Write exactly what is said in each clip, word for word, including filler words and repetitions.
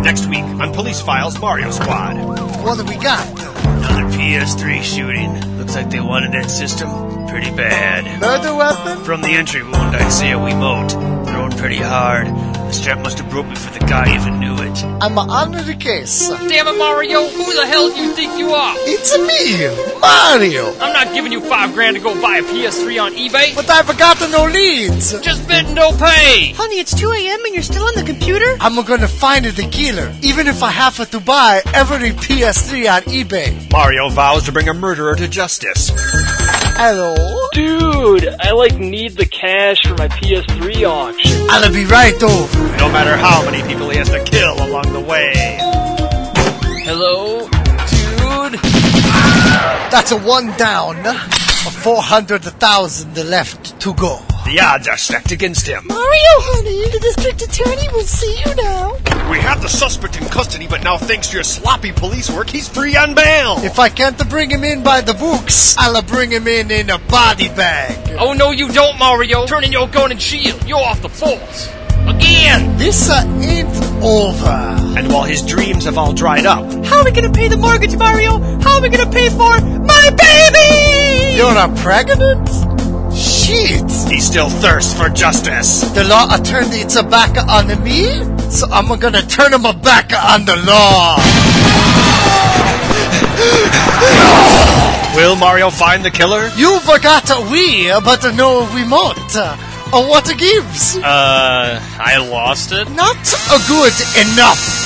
Next week on Police Files Mario Squad. What do we got? Another P S three shooting. Looks like they wanted that system pretty bad. Murder weapon? From the entry wound, I'd say a Wiimote. Thrown pretty hard. The strap must have broke before the guy even knew it. I'm on the case. Damn it, Mario! Who the hell do you think you are? It's me, Mario. I'm not giving you five grand to go buy a P S three on eBay. But I forgot to know leads. Just bid and don't pay. Honey, it's two a.m. and you're still on the computer? I'm gonna find the killer, even if I have to buy every P S three on eBay. Mario vows to bring a murderer to justice. Hello? Dude, I like need the cash for my P S three auction. I'll be right over. No matter how many people he has to kill along the way. Hello, dude. That's a one down. A four hundred thousand left to go. The odds are stacked against him. Mario, honey, the district attorney will see you now. We have the suspect in custody, but now thanks to your sloppy police work, he's free on bail. If I can't bring him in by the books, I'll bring him in in a body bag. Oh, no, you don't, Mario. Turn in your gun and shield. You're off the force. Again. This uh, ain't over. And while his dreams have all dried up, How are we gonna pay the mortgage, Mario? How are we gonna pay for my baby? You're a pregnant? Shit. he still thirsts for justice. The law turned its back on me, so I'm gonna turn my back on the law. Will Mario find the killer? You forgot we, but no remote. Uh, what gives? Uh, I lost it. Not a good enough.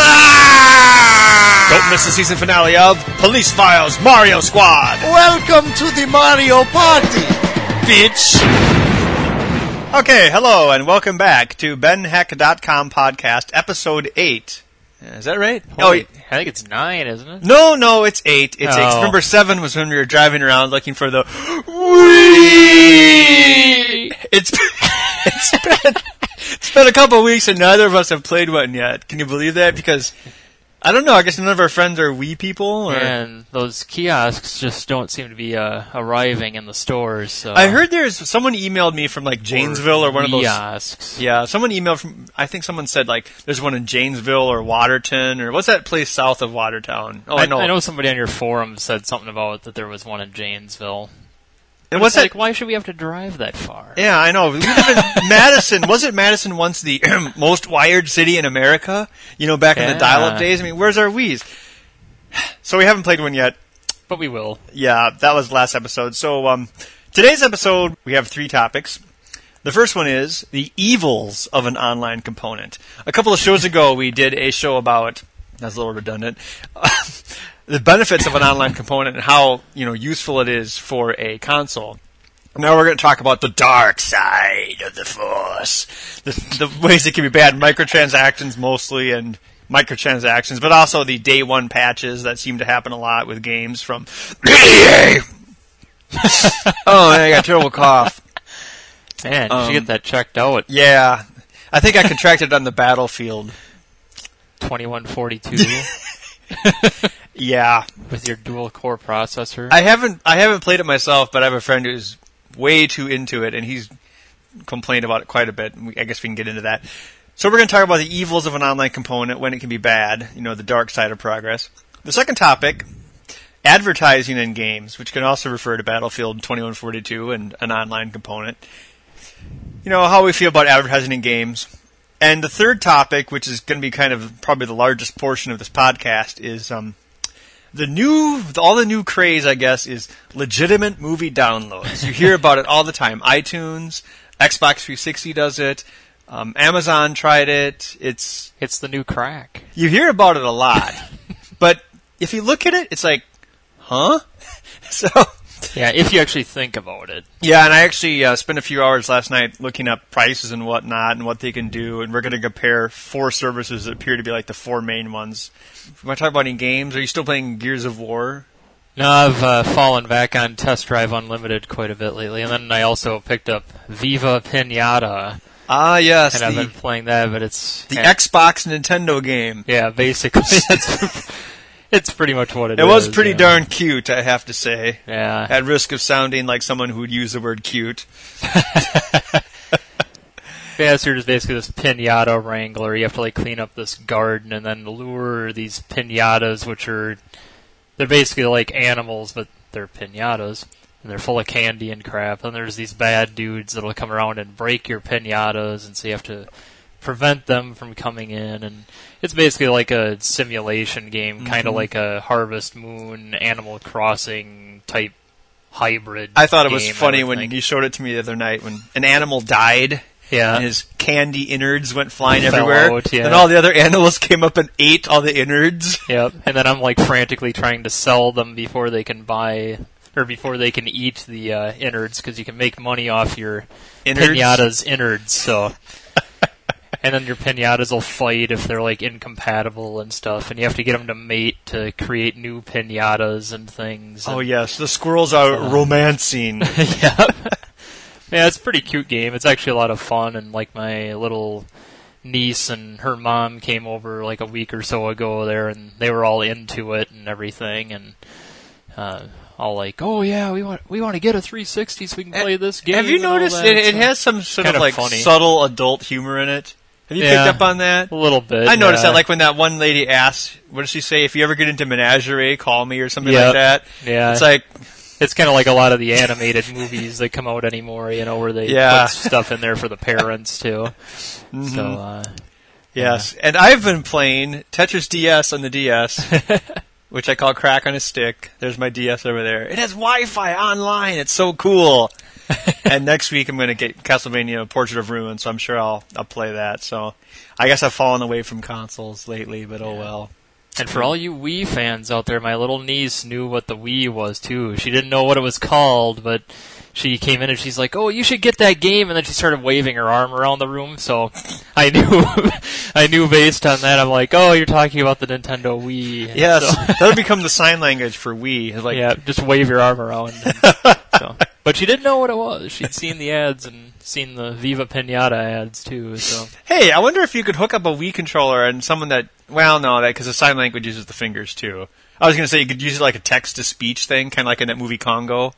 Ah! Don't miss the season finale of Police Files Mario Squad. Welcome to the Mario Party, bitch. Okay, hello, and welcome back to Ben Heck dot com podcast, episode eight. Is that right? Holy, oh, I think it's nine, isn't it? No, no, it's eight. It's oh. eight. Number seven was when we were driving around looking for the Wii. It's it's been it's been a couple of weeks and neither of us have played one yet. Can you believe that? Because I don't know. I guess none of our friends are Wii people. Or? And those kiosks just don't seem to be uh, arriving in the stores. So. I heard there's someone emailed me from like Janesville or, or one of those kiosks. Yeah, someone emailed from. I think someone said like there's one in Janesville or Waterton or what's that place south of Watertown? Oh, I, I know. I know somebody on your forum said something about that there was one in Janesville. And but what's that? Like, why should we have to drive that far? Yeah, I know. We live in Madison. Wasn't Madison once the most wired city in America? You know, back yeah. in the dial-up days. I mean, where's our Wii's? So we haven't played one yet. But we will. Yeah, that was last episode. So um, today's episode, we have three topics. The first one is the evils of an online component. A couple of shows ago, we did a show about, that's a little redundant, the benefits of an online component and how, you know, useful it is for a console. Now we're going to talk about the dark side of the Force. The, the ways it can be bad. Microtransactions mostly, and microtransactions, but also the day one patches that seem to happen a lot with games from E A. Oh, man, I got a terrible cough. Man, you um, should get that checked out. Yeah. I think I contracted on the battlefield. twenty-one forty-two Yeah. With your dual core processor. I haven't I haven't played it myself, but I have a friend who's way too into it, and he's complained about it quite a bit. I guess we can get into that. So we're going to talk about the evils of an online component, when it can be bad, you know, the dark side of progress. The second topic, advertising in games, which can also refer to Battlefield twenty-one forty-two and an online component. You know, how we feel about advertising in games. And the third topic, which is going to be kind of probably the largest portion of this podcast, is um, the new, all the new craze, I guess, is legitimate movie downloads. You hear about it all the time. iTunes, Xbox three sixty does it. Um, Amazon tried it. It's it's the new crack. You hear about it a lot, but if you look at it, it's like, huh? So yeah, if you actually think about it. Yeah, and I actually uh, spent a few hours last night looking up prices and whatnot and what they can do, and we're going to compare four services that appear to be like the four main ones. You want to talk about any games? Are you still playing Gears of War? No, I've uh, fallen back on Test Drive Unlimited quite a bit lately, and then I also picked up Viva Pinata. Ah, yes. And the, I've been playing that, but it's... The yeah, Xbox Nintendo game. Yeah, basically. It's, it's pretty much what it, it is. It was pretty yeah. darn cute, I have to say. Yeah. At risk of sounding like someone who would use the word cute. Yeah, so you're just basically this pinata wrangler. You have to like clean up this garden and then lure these pinatas, which are they're basically like animals, but they're pinatas. And they're full of candy and crap. And there's these bad dudes that'll come around and break your pinatas, and so you have to prevent them from coming in. And it's basically like a simulation game, mm-hmm. kind of like a Harvest Moon, Animal Crossing type hybrid. I thought it was game, funny when you showed it to me the other night when an animal died. Yeah. And his candy innards went flying Fell everywhere. out, yeah. Then all the other animals came up and ate all the innards. Yep. And then I'm like frantically trying to sell them before they can buy, or before they can eat the uh, innards, because you can make money off your Innards? pinata's innards. So, and then your pinatas will fight if they're like incompatible and stuff, and you have to get them to mate to create new pinatas and things. Oh and, yes, the squirrels are uh, romancing. Yeah. Yeah, it's a pretty cute game. It's actually a lot of fun, and like my little niece and her mom came over like a week or so ago there, and they were all into it and everything, and uh, all like, "Oh yeah, we want we want to get a three sixty so we can play this game." Have you and all noticed that. it, it So has some sort kind of like funny. subtle adult humor in it? Have you Yeah. picked up on that? A little bit. I noticed yeah. that, like when that one lady asked, what does she say? If you ever get into Menagerie, call me or something Yep. like that. Yeah. It's like, It's kind of like a lot of the animated movies that come out anymore, you know, where they Yeah. put stuff in there for the parents too. mhm. So, uh, yes. And I've been playing Tetris D S on the D S, which I call crack on a stick. There's my D S over there. It has Wi-Fi online. It's so cool. And next week I'm going to get Castlevania Portrait of Ruin, so I'm sure I'll I'll play that. So I guess I've fallen away from consoles lately, but oh well. and for all you Wii fans out there, my little niece knew what the Wii was too. She didn't know what it was called, but she came in and she's like, "Oh, you should get that game," and then she started waving her arm around the room. So I knew, I knew based on that, I'm like, "Oh, you're talking about the Nintendo Wii." Yes, So, that'll become the sign language for Wii. It's like, yeah, just wave your arm around. And, so. But she didn't know what it was. She'd seen the ads and seen the Viva Pinata ads too. So hey, I wonder if you could hook up a Wii controller and someone that, well, no, that because the sign language uses the fingers too. I was going to say you could use it like a text-to-speech thing, kind of like in that movie Congo.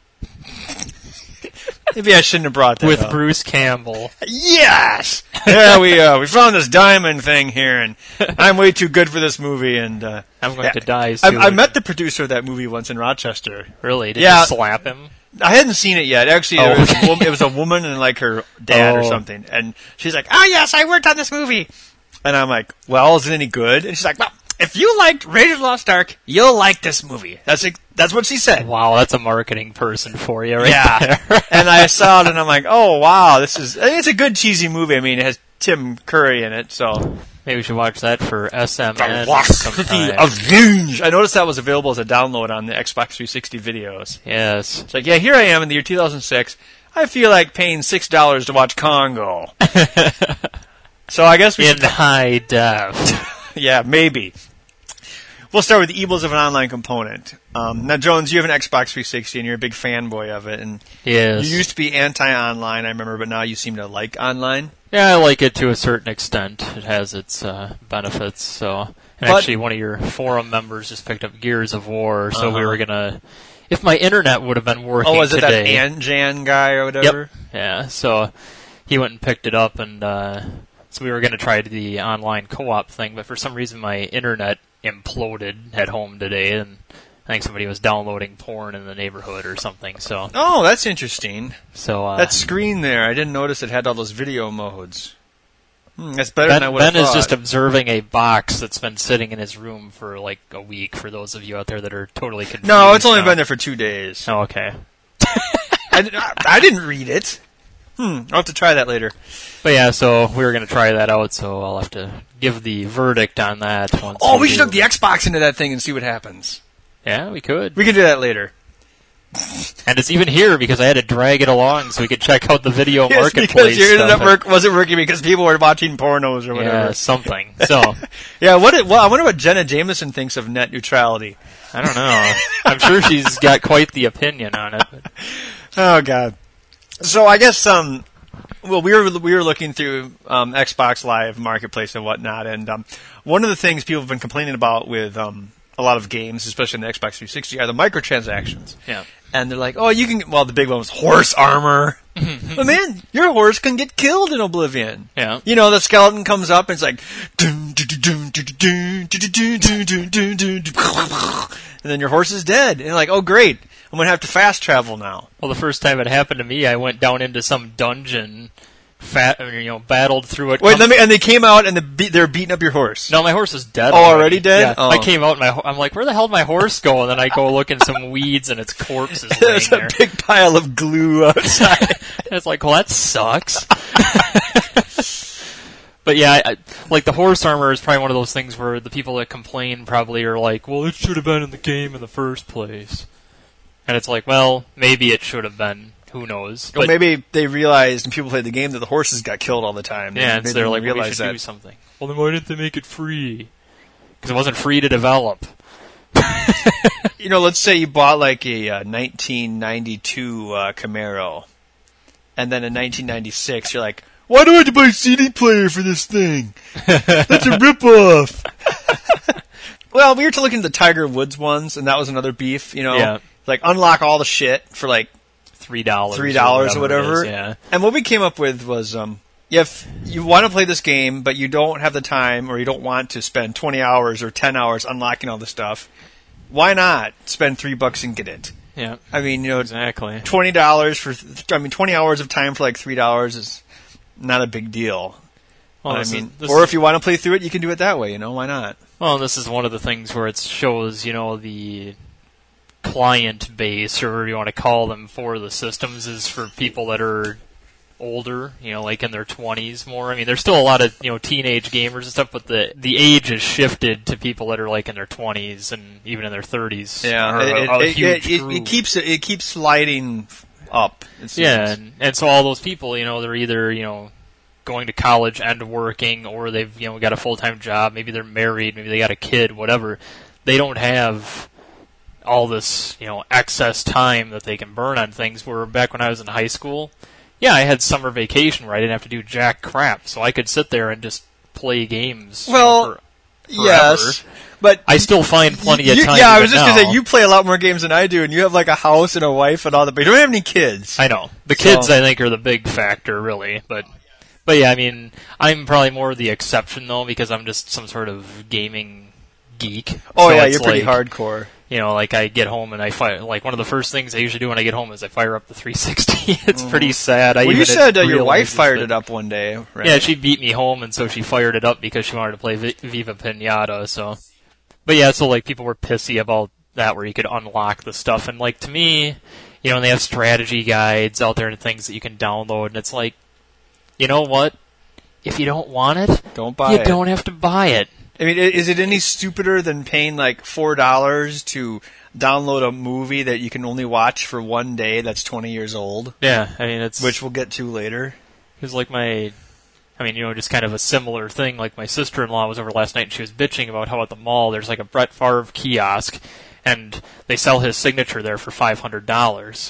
Maybe I shouldn't have brought that with up. Bruce Campbell. Yes! Yeah, we uh, we found this diamond thing here, and I'm way too good for this movie, and uh, I'm going yeah, to die I, soon. I met the producer of that movie once in Rochester. Really? Did Yeah. you slap him? I hadn't seen it yet. Actually, Oh, it, was okay. a woman, it was a woman and like her dad or Oh. something, and she's like, "Oh yes, I worked on this movie," and I'm like, "Well, is it any good?" And she's like, "Well, if you liked Raiders of the Lost Ark, you'll like this movie." That's ex- that's what she said. Wow, that's a marketing person for you right Yeah. there. And I saw it, and I'm like, "Oh wow, this is it's a good cheesy movie." I mean, it has Tim Curry in it, so. Maybe we should watch that for S M N Velocity sometime. of Venge. I noticed that was available as a download on the Xbox three sixty videos. Yes. It's like, yeah, here I am in the year two thousand six. I feel like paying six dollars to watch Congo. So I guess we In should... high def. Yeah, maybe. We'll start with the evils of an online component. Um, now, Jones, you have an Xbox three sixty, and you're a big fanboy of it. And Yes. you used to be anti-online, I remember, but now you seem to like online. Yeah, I like it to a certain extent. It has its uh, benefits. So, and But- actually, one of your forum members just picked up Gears of War, so we Uh-huh. were gonna. If my internet would have been working Oh, was it today, that Anjan guy or whatever? Yep. Yeah. So he went and picked it up, and uh, so we were gonna try the online co-op thing, but for some reason my internet imploded at home today, and I think somebody was downloading porn in the neighborhood or something. So, Oh, that's interesting. so uh, That screen there, I didn't notice it had all those video modes. Hmm, that's better Ben, than I would have Ben is thought. just observing a box that's been sitting in his room for like a week. For those of you out there that are totally confused. No, it's only now. been there for two days. Oh, okay. I, di- I didn't read it. Hmm, I'll have to try that later. But yeah, so we were going to try that out, so I'll have to give the verdict on that once. Oh, we should do. hook the Xbox into that thing and see what happens. Yeah, we could. We can do that later. And it's even here because I had to drag it along so we could check out the video Yes, marketplace because your internet stuff. work wasn't working because people were watching pornos or whatever. Yeah, something. So, Yeah, what? It, well, I wonder what Jenna Jameson thinks of net neutrality. I don't know. I'm sure she's got quite the opinion on it. But Oh God. So I guess um, well we were we were looking through um, Xbox Live Marketplace and whatnot, and um, one of the things people have been complaining about with um, a lot of games, especially in the Xbox three sixty, are the microtransactions. yeah. And they're like, oh, you can. Well, the big one was horse armor. But man, your horse can get killed in Oblivion. Yeah. You know, the skeleton comes up and it's like, dun, dun, dun, dun, dun, dun, dun, dun, dun, dun, dun, dun, and then your horse is dead. And you're like, oh great, I'm gonna have to fast travel now. Well, the first time it happened to me, I went down into some dungeon, fat, you know, battled through it. Wait, come- let me. And they came out and the be- they're beeting up your horse. No, my horse is dead. Oh, already dead? Yeah. Oh. I came out and my ho- I'm like, where the hell did my horse go? And then I go look in some weeds and its corpse is laying There's there. a big pile of glue outside. And it's like, well, that sucks. But yeah, I, I- like the horse armor is probably one of those things where the people that complain probably are like, well, it should have been in the game in the first place. And it's like, well, maybe it should have been. Who knows? Well, But- maybe they realized when people played the game that the horses got killed all the time. Yeah, They- and they so they're didn't like, well, we realize should that. do something. Well, then why didn't they make it free? Because it wasn't free to develop. You know, let's say you bought like a uh, nineteen ninety-two uh, Camaro, and then in nineteen ninety-six you're like, why do I have to buy a C D player for this thing? That's a ripoff. Well, we were to look into the Tiger Woods ones, and that was another beef. You know, Yeah. like unlock all the shit for like Three dollars. three dollars or whatever. It is, yeah. And what we came up with was, um, if you want to play this game, but you don't have the time, or you don't want to spend twenty hours or ten hours unlocking all the stuff, why not spend three bucks and get it? Yeah. I mean, you know, Exactly. twenty dollars for, th- I mean, twenty hours of time for like three dollars is not a big deal. Well, I this is- mean, this or is- if you want to play through it, you can do it that way. You know, why not? Well, this is one of the things where it shows, you know, the client base, or whatever you want to call them, for the systems is for people that are older, you know, like in their twenties more. I mean, there's still a lot of, you know, teenage gamers and stuff, but the the age has shifted to people that are like in their twenties and even in their thirties. Yeah, are a, it, a it, huge it, it, group. it keeps it keeps sliding up. It seems. Yeah, and, and so all those people, you know, they're either, you know, going to college and working, or they've, you know, got a full-time job, maybe they're married, maybe they got a kid, whatever. They don't have all this, you know, excess time that they can burn on things, where back when I was in high school, yeah, I had summer vacation where I didn't have to do jack crap, so I could sit there and just play games. Well, you know, for, yes, but I still find plenty you, of time. Yeah, I even was just now. gonna say, you play a lot more games than I do, and you have like a house and a wife and all that, but you don't have any kids. I know. The So- kids, I think, are the big factor, really. But, but yeah, I mean, I'm probably more the exception, though, because I'm just some sort of gaming geek. Oh So yeah, it's you're pretty like, hardcore. You know, like I get home and I fire. Like one of the first things I usually do when I get home is I fire up the three sixty. It's pretty sad. I Well, even you said uh, your realized wife this, fired but- it up one day, right? Yeah, she beat me home, and so she fired it up because she wanted to play Vi- Viva Pinata. So, but yeah, so like people were pissy about that, where you could unlock the stuff, and like to me, you know, they have strategy guides out there and things that you can download, and it's like, you know what? If you don't want it, Don't buy you it. don't have to buy it. I mean, i- is it any stupider than paying like four dollars to download a movie that you can only watch for one day that's twenty years old, Yeah, I mean it's which we'll get to later? Because, like, my... I mean, you know, just kind of a similar thing. Like, my sister-in-law was over last night, and she was bitching about how at the mall there's, like, a Brett Favre kiosk, and they sell his signature there for five hundred dollars.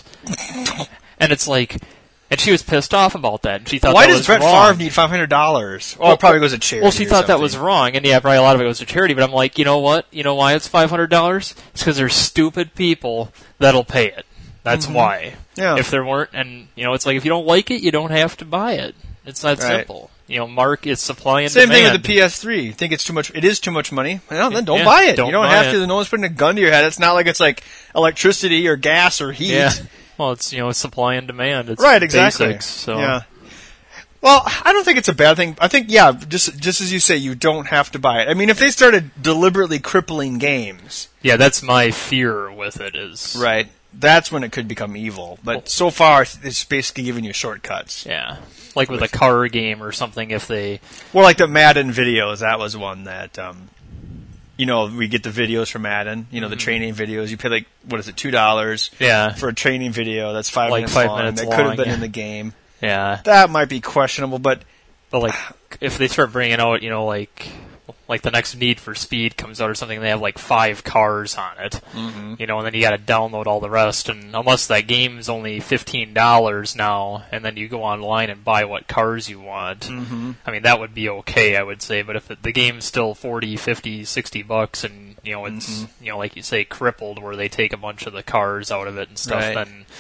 And it's like... And she was pissed off about that, and she thought Why that does was Brett wrong. Favre need five hundred dollars? Oh, Well, it probably goes to charity. Well, she or thought that was something. wrong, and yeah, probably a lot of it goes to charity, but I'm like, you know what? You know why it's five hundred dollars? It's because there's stupid people that'll pay it. That's why. Yeah. If there weren't, and, you know, it's like, if you don't like it, you don't have to buy it. It's that Right. simple. You know, Mark is supply and Same thing demand. with the P S three. You think it's too much? It is too much money. Well, then don't Yeah, buy it. don't you don't buy have it. to. No one's putting a gun to your head. It's not like it's like electricity or gas or heat. Yeah. Well, it's, you know, it's supply and demand. It's Right, exactly. basics, so. Yeah. Well, I don't think it's a bad thing. I think, yeah, just just as you say, you don't have to buy it. I mean, if they started deliberately crippling games, Yeah, that's my fear with it is. right, that's when it could become evil. But so far, it's basically giving you shortcuts. Yeah. Like with a car game or something, if they. Well, like the Madden videos, that was one that, um, you know, we get the videos from Madden, you know, the training videos. You pay like, what is it, two dollars Yeah. for a training video that's five Like minutes five long. minutes that could have long, been yeah. in the game. Yeah. That might be questionable, but But like, if they start bringing out, you know, like, like the next Need for Speed comes out or something, they have like five cars on it, mm-hmm. you know, and then you got to download all the rest. And unless that game's only fifteen dollars now, and then you go online and buy what cars you want, mm-hmm. I mean, that would be okay, I would say. But if it, the game's still forty, fifty, sixty bucks, and you know, it's mm-hmm. you know, like you say, crippled, where they take a bunch of the cars out of it and stuff, right. then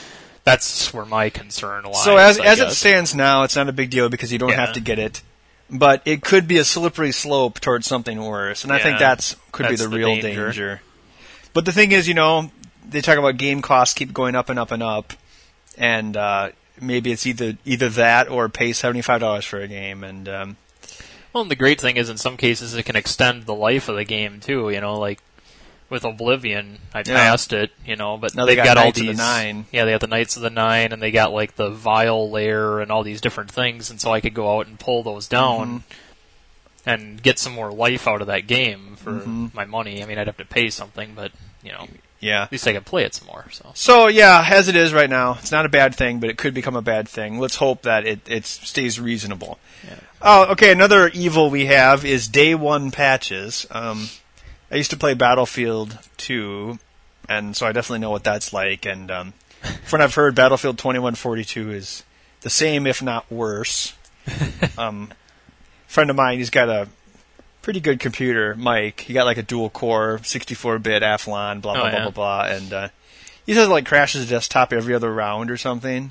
That's where my concern lies. So as I as it guess. stands now, it's not a big deal because you don't Yeah. have to get it. But it could be a slippery slope towards something worse, and I think Yeah, that's could that's be the, the real danger. danger. But the thing is, you know, they talk about game costs keep going up and up and up, and uh, maybe it's either either that or pay seventy-five dollars for a game. And um, Well, and the great thing is, in some cases, it can extend the life of the game too. You know, like with Oblivion, I Yeah. passed it. You know, but Now they they've got got, all Knights of the these. Nine. Yeah, they got the Knights of the Nine, and they got like the Vial Lair and all these different things, and so I could go out and pull those down. Mm-hmm. And get some more life out of that game for Mhm. my money. I mean, I'd have to pay something, but you know, yeah. at least I could play it some more. So So yeah, as it is right now, it's not a bad thing, but it could become a bad thing. Let's hope that it, it stays reasonable. Yeah. Oh, okay. Another evil we have is day one patches. Um, I used to play Battlefield two, and so I definitely know what that's like. And um, from what I've heard, Battlefield twenty-one forty-two is the same, if not worse. um, friend of mine, he's got a pretty good computer, Mike. He got like a dual core, sixty-four bit Athlon, blah blah Oh, blah yeah. blah blah, and uh, he says it like crashes the desktop every other round or something.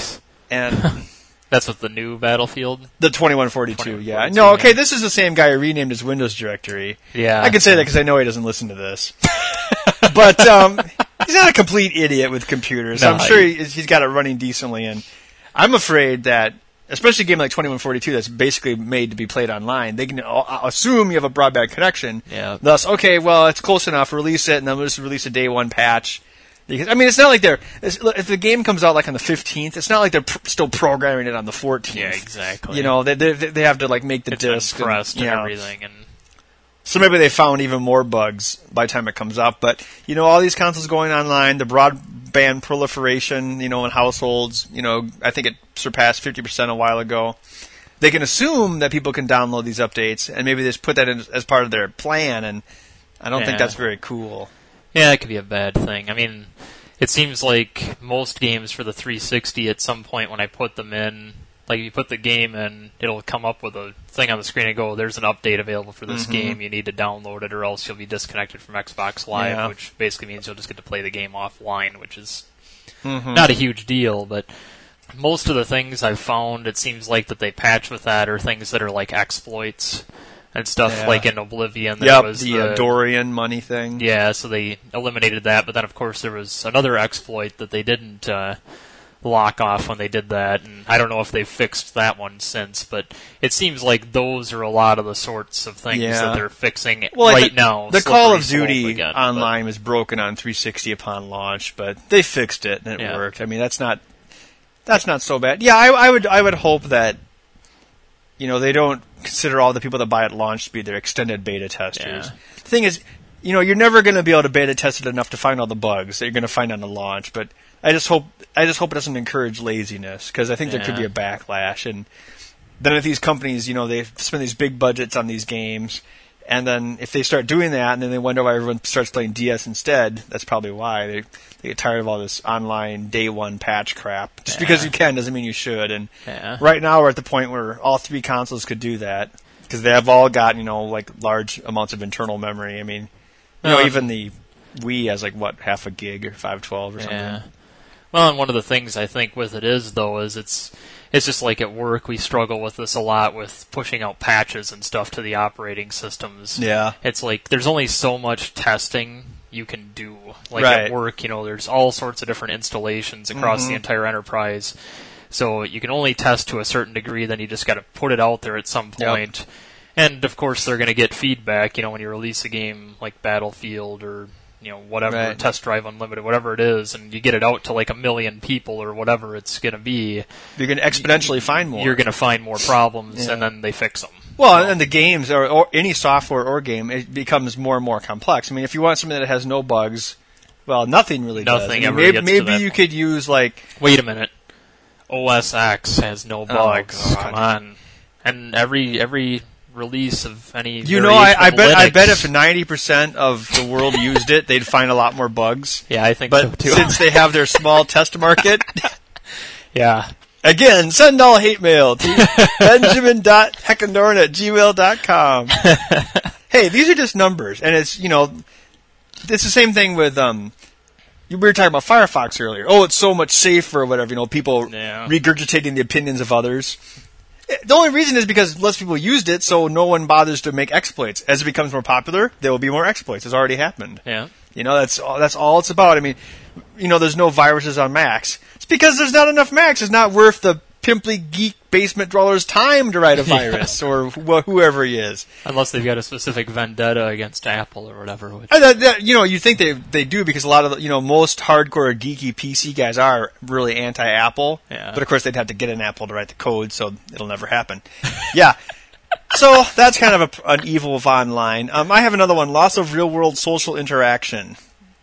And that's what the new Battlefield. the twenty-one forty-two, yeah. twenty-one forty-two, No, okay, yeah. this is the same guy who renamed his Windows directory. Yeah, I can say that because I know he doesn't listen to this. But um, he's not a complete idiot with computers. No, I'm sure he, he's got it running decently, and I'm afraid that, especially a game like twenty-one forty-two that's basically made to be played online, they can uh, assume you have a broadband connection. Yeah. Thus, okay, well, it's close enough, release it, and then we'll just release a day one patch. Because, I mean, it's not like they're... It's, if the game comes out like on the fifteenth, it's not like they're pr- still programming it on the fourteenth. Yeah, exactly. You know, they they, they have to like make the it's been disc pressed and, you know. everything, and So maybe they found even more bugs by the time it comes up. But, you know, all these consoles going online, the broadband proliferation, you know, in households, you know, I think it surpassed fifty percent a while ago. They can assume that people can download these updates, and maybe they just put that in as part of their plan, and I don't think Yeah. that's very cool. yeah, it could be a bad thing. I mean, it seems like most games for the three sixty, at some point when I put them in, like if you put the game in, it'll come up with a thing on the screen and go, there's an update available for this Mhm. game, you need to download it or else you'll be disconnected from Xbox Live, Yeah. which basically means you'll just get to play the game offline, which is Mm-hmm. not a huge deal, but most of the things I've found, it seems like that they patch with that are things that are like exploits and stuff, Yeah. like in Oblivion. There Yep, was the uh, Dorian money thing. Yeah, so they eliminated that, but then of course there was another exploit that they didn't uh, lock off when they did that, and I don't know if they've fixed that one since, but it seems like those are a lot of the sorts of things Yeah. that they're fixing Well, like right the, now. the Call of slippery slope Duty again, online was broken on three sixty upon launch, but they fixed it and it Yeah. worked. I mean, that's not that's not so bad. Yeah, I, I would I would hope that you know they don't consider all the people that buy at launch to be their extended beta testers. Yeah. The thing is, you know, you're never going to be able to beta test it enough to find all the bugs that you're going to find on the launch. But I just hope I just hope it doesn't encourage laziness because I think there could be Yeah. a backlash. And then if these companies, you know, they spend these big budgets on these games. And then if they start doing that, and then they wonder why everyone starts playing D S instead, that's probably why. They, they get tired of all this online day one patch crap. Just Yeah. because you can doesn't mean you should. And Yeah. right now we're at the point where all three consoles could do that. Because they have all got, you know, like large amounts of internal memory. I mean, you know, Uh, even the Wii has like, what, half a gig or five twelve or something. Yeah. Well, and one of the things I think with it is, though, is it's it's just like at work we struggle with this a lot with pushing out patches and stuff to the operating systems. Yeah. It's like there's only so much testing you can do. Like Right. at work, you know, there's all sorts of different installations across Mhm. the entire enterprise. So you can only test to a certain degree, then you just got to put it out there at some Yep. point. And of course, they're going to get feedback. You know, when you release a game like Battlefield or you know whatever, Right. Test Drive Unlimited, whatever it is, and you get it out to like a million people or whatever it's going to be, You're going to exponentially find more. you're going to find more problems, Yeah. and then they fix them. Well, and the games, or, or any software or game, it becomes more and more complex. I mean, if you want something that has no bugs, well, nothing really does. Nothing I mean, ever maybe gets to maybe that you point. could use, like, Wait a minute, O S X has no bugs. God. Come on, and every every release of any you know, I, variation I of bet I Linux- bet if ninety percent of the world used it, they'd find a lot more bugs. yeah, I think so But too. since they have their small test market, yeah, again, send all hate mail to benjamin dot heckendorn at gmail dot com. Hey, these are just numbers, and it's, you know, it's the same thing with, um, we were talking about Firefox earlier. Oh, it's so much safer or whatever. You know, people Yeah. regurgitating the opinions of others. The only reason is because less people used it, so no one bothers to make exploits. As it becomes more popular, there will be more exploits. It's already happened. Yeah. You know, that's all, that's all it's about. I mean, you know, there's no viruses on Macs. It's because there's not enough Macs. It's not worth the pimply geek basement dweller's time to write a virus or wh- whoever he is. Unless they've got a specific vendetta against Apple or whatever. Which, And that, that, you know, you think they they do because a lot of the, you know, most hardcore geeky P C guys are really anti-Apple. Yeah. But of course they'd have to get an Apple to write the code, so it'll never happen. Yeah. So that's kind of a, an evil of online. Um, I have another one: loss of real-world social interaction.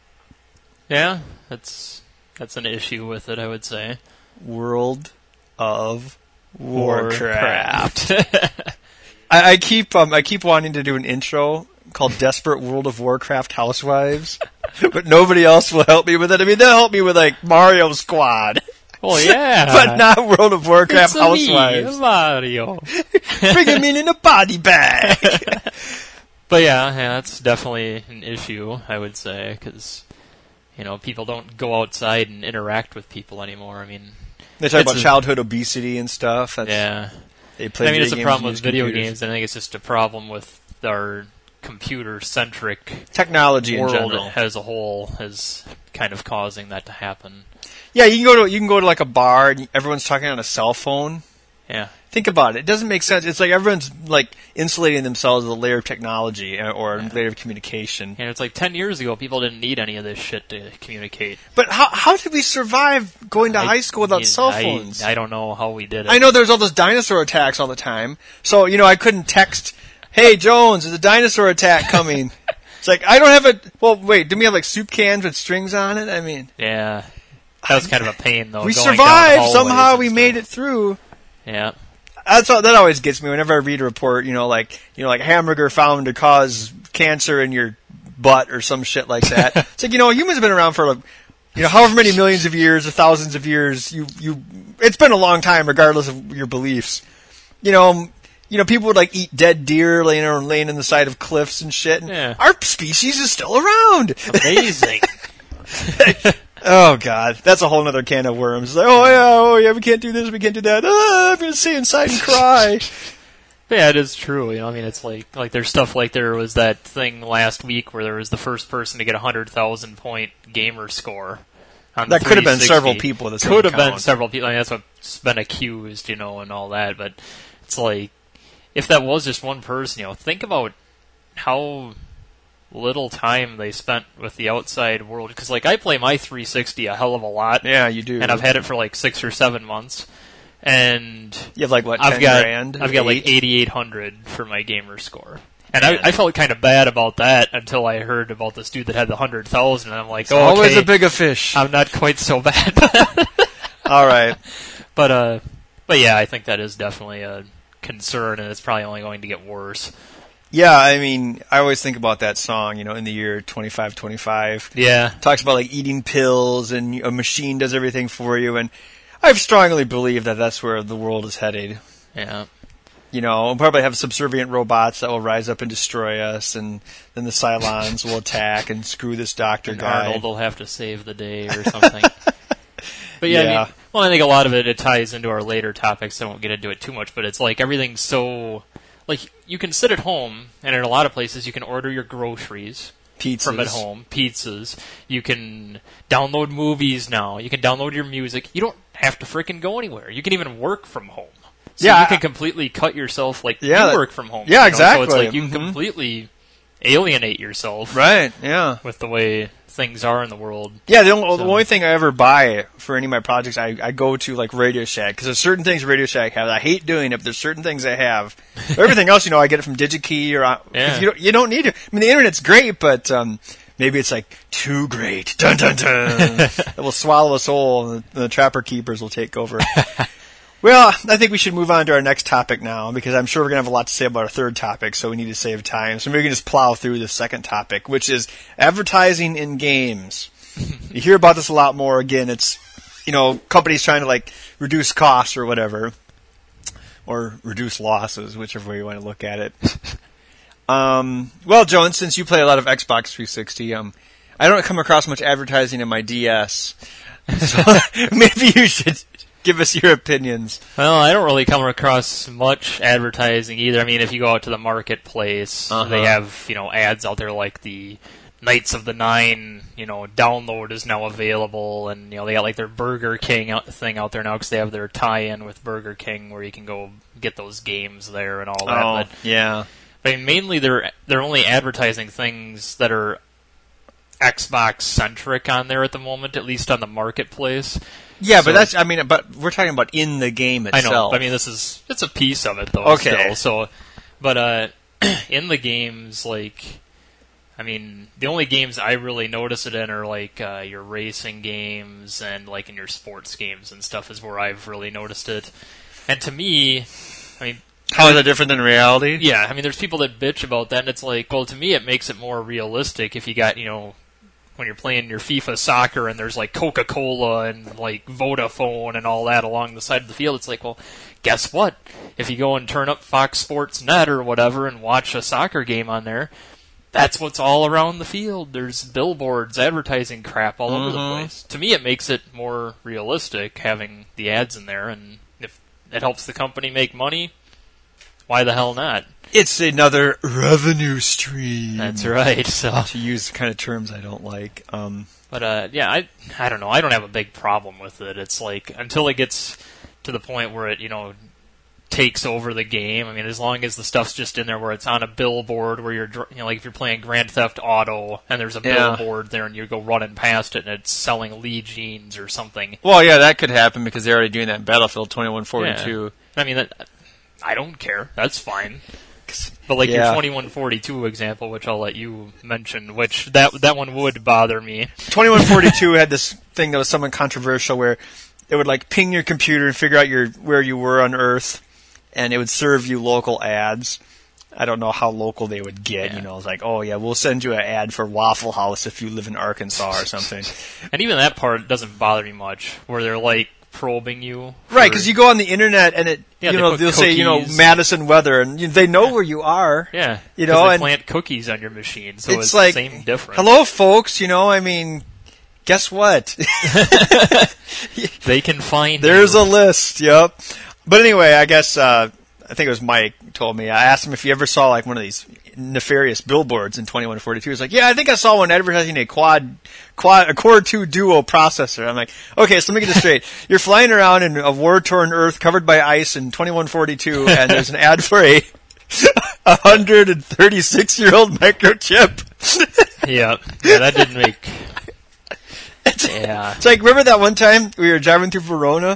yeah, that's that's an issue with it, I would say. World of Warcraft. Warcraft. I, I keep um, I keep wanting to do an intro called "Desperate World of Warcraft Housewives," but nobody else will help me with it. I mean, they'll help me with like Mario Squad, Well, yeah. but not World of Warcraft It's a me, Housewives. Mario. Bring me in a body bag. But yeah, yeah, that's definitely an issue, I would say, because, you know, people don't go outside and interact with people anymore. I mean, They talk It's about a- childhood obesity and stuff. That's, yeah. They play I mean, video it's a games problem and with use video computers. games, and I think it's just a problem with our computer-centric Technology in world general. as a whole is kind of causing that to happen. Yeah, you can go to you can go to like a bar and everyone's talking on a cell phone. Yeah. Think about it. It doesn't make sense. It's like everyone's like insulating themselves with a layer of technology uh, or a layer of communication. And it's like ten years ago, people didn't need any of this shit to communicate. But how how did we survive going to I- high school without I- cell phones? I, I don't know how we did it. I know there's all those dinosaur attacks all the time. So, you know, I couldn't text, "Hey, Jones, there's a dinosaur attack coming." It's like, I don't have a... Well, wait, did we have, like, soup cans with strings on it? I mean... Yeah. That was kind of a pain, though. we going down survived! hallways Somehow and we stuff. made it through. Yeah. That's all, that always gets me whenever I read a report, you know, like, you know, like hamburger found to cause cancer in your butt or some shit like that. It's like, you know, humans have been around for, like, you know, however many millions of years or thousands of years. You, you, it's been a long time, regardless of your beliefs. You know, you know, people would like eat dead deer laying or laying in the side of cliffs and shit. And Yeah. our species is still around. Amazing. Oh God, that's a whole other can of worms. It's like, oh yeah, oh yeah, we can't do this, we can't do that. Ah, I'm gonna stay inside and cry. Yeah, it is true. You know, I mean, it's like like there's stuff like there was that thing last week where there was the first person to get a hundred thousand point gamer score. On the That could have been three sixty. several people at the same Could have been count. several people. I mean, that's what's been accused, you know, and all that. But it's like if that was just one person, you know, think about how little time they spent with the outside world. Because like I play my three sixty a hell of a lot, Yeah, you do. and I've had it for like six or seven months, and You have like what, ten I've got grand? I've got like Eight? eighty-eight hundred for my gamer score. And I, I felt kind of bad about that until I heard about this dude that had the one hundred thousand, and I'm like, oh, Always okay, a bigger fish. I'm not quite so bad. All right. but uh, but yeah, I think that is definitely a concern, and it's probably only going to get worse. Yeah, I mean, I always think about that song, you know, in the year twenty-five twenty-five. Yeah. Talks about like eating pills and a machine does everything for you, and I strongly believe that that's where the world is headed. Yeah. You know, we'll probably have subservient robots that will rise up and destroy us, and then the Cylons will attack and screw this doctor And guy. Arnold will have to save the day or something. But yeah, Yeah. I mean, well, I think a lot of it, it ties into our later topics. I won't get into it too much, but it's like everything's so... Like, you can sit at home, and in a lot of places you can order your groceries Pizzas. from at home, pizzas. You can download movies now. You can download your music. You don't have to frickin' go anywhere. You can even work from home. So Yeah, you can I- completely cut yourself like Yeah, you that- work from home. yeah, you know? So it's exactly. like you can Mhm. completely alienate yourself Right, yeah. with the way things are in the world. Yeah, the only, the So- only thing I ever buy for any of my projects, I, I go to like Radio Shack, because there's certain things Radio Shack has. I hate doing it, but there's certain things I have. Everything else, you know, I get it from DigiKey or... uh, 'cause Yeah. You don't, you don't need to... I mean, the internet's great, but um, maybe it's like too great. Dun dun dun. It will swallow us whole, and the, the Trapper Keepers will take over. Well, I think we should move on to our next topic now, because I'm sure we're going to have a lot to say about our third topic, so we need to save time. So maybe we can just plow through the second topic, which is advertising in games. You hear about this a lot more. Again, it's, you know, companies trying to, like, reduce costs or whatever, or reduce losses, whichever way you want to look at it. um, well, Jones, since you play a lot of Xbox three sixty, um, I don't come across much advertising in my D S. So maybe you should give us your opinions. Well, I don't really come across much advertising either. I mean, if you go out to the marketplace, Uh-huh. they have, you know, ads out there like the Knights of the Nine, you know, download is now available, and, you know, they got like their Burger King out, thing out there now because they have their tie-in with Burger King where you can go get those games there and all that. Oh, But, yeah. I mean, mainly they're they're only advertising things that are Xbox-centric on there at the moment, at least on the marketplace. Yeah, So- but that's, I mean, but we're talking about in the game I itself. know. I mean, this is it's a piece of it though. Okay. Still, so, but uh, in the games, like, I mean, the only games I really notice it in are like uh, your racing games and like in your sports games and stuff is where I've really noticed it. And to me, I mean, How is that different than reality? yeah, I mean, there's people that bitch about that, and it's like, well, to me, it makes it more realistic if you got, you know, when you're playing your FIFA soccer and there's like Coca-Cola and like Vodafone and all that along the side of the field. It's like, well, guess what? If you go and turn up Fox Sports Net or whatever and watch a soccer game on there, that's what's all around the field. There's billboards, advertising crap all over the Mhm. place. To me, it makes it more realistic having the ads in there, and if it helps the company make money, why the hell not? It's another revenue stream. That's right. So, To use kind of terms I don't like. Um, but uh, yeah, I I don't know. I don't have a big problem with it. It's like until it gets to the point where it, you know, takes over the game. I mean, as long as the stuff's just in there where it's on a billboard where you're, dr- you know, like if you're playing Grand Theft Auto and there's a Yeah. billboard there and you go running past it and it's selling Lee jeans or something. well, yeah, that could happen because they're already doing that in Battlefield twenty-one forty-two. I mean, that, I don't care. That's fine. But like Yeah. your twenty-one forty-two example, which I'll let you mention, which that that one would bother me. twenty-one forty-two had this thing that was somewhat controversial where it would like ping your computer and figure out your where you were on Earth, and it would serve you local ads. I don't know how local they would get. Yeah. You know, it's like, oh yeah, we'll send you an ad for Waffle House if you live in Arkansas or something. And even that part doesn't bother me much, where they're like probing you. Right, for- because you go on the internet and it, Yeah, you they know, put they'll say, you know, cookies. Madison weather, and you, they know where you are. yeah, you 'cause know, they and plant cookies on your machine, so it's, it's like, the same difference. hello, folks. You know, I mean, guess what? They can find There's you. a list. Yep. But anyway, I guess uh, I think it was Mike told me. I asked him if he ever saw like one of these nefarious billboards in twenty-one forty-two. He's like, yeah, I think I saw one advertising a quad, quad, a Core two Duo processor. I'm like, okay, so let me get this straight. You're flying around in a war-torn Earth covered by ice in twenty-one forty-two, and there's an ad for a one hundred thirty-six year old microchip. yeah, yeah, that didn't make. It's, Yeah, it's like, remember that one time we were driving through Verona,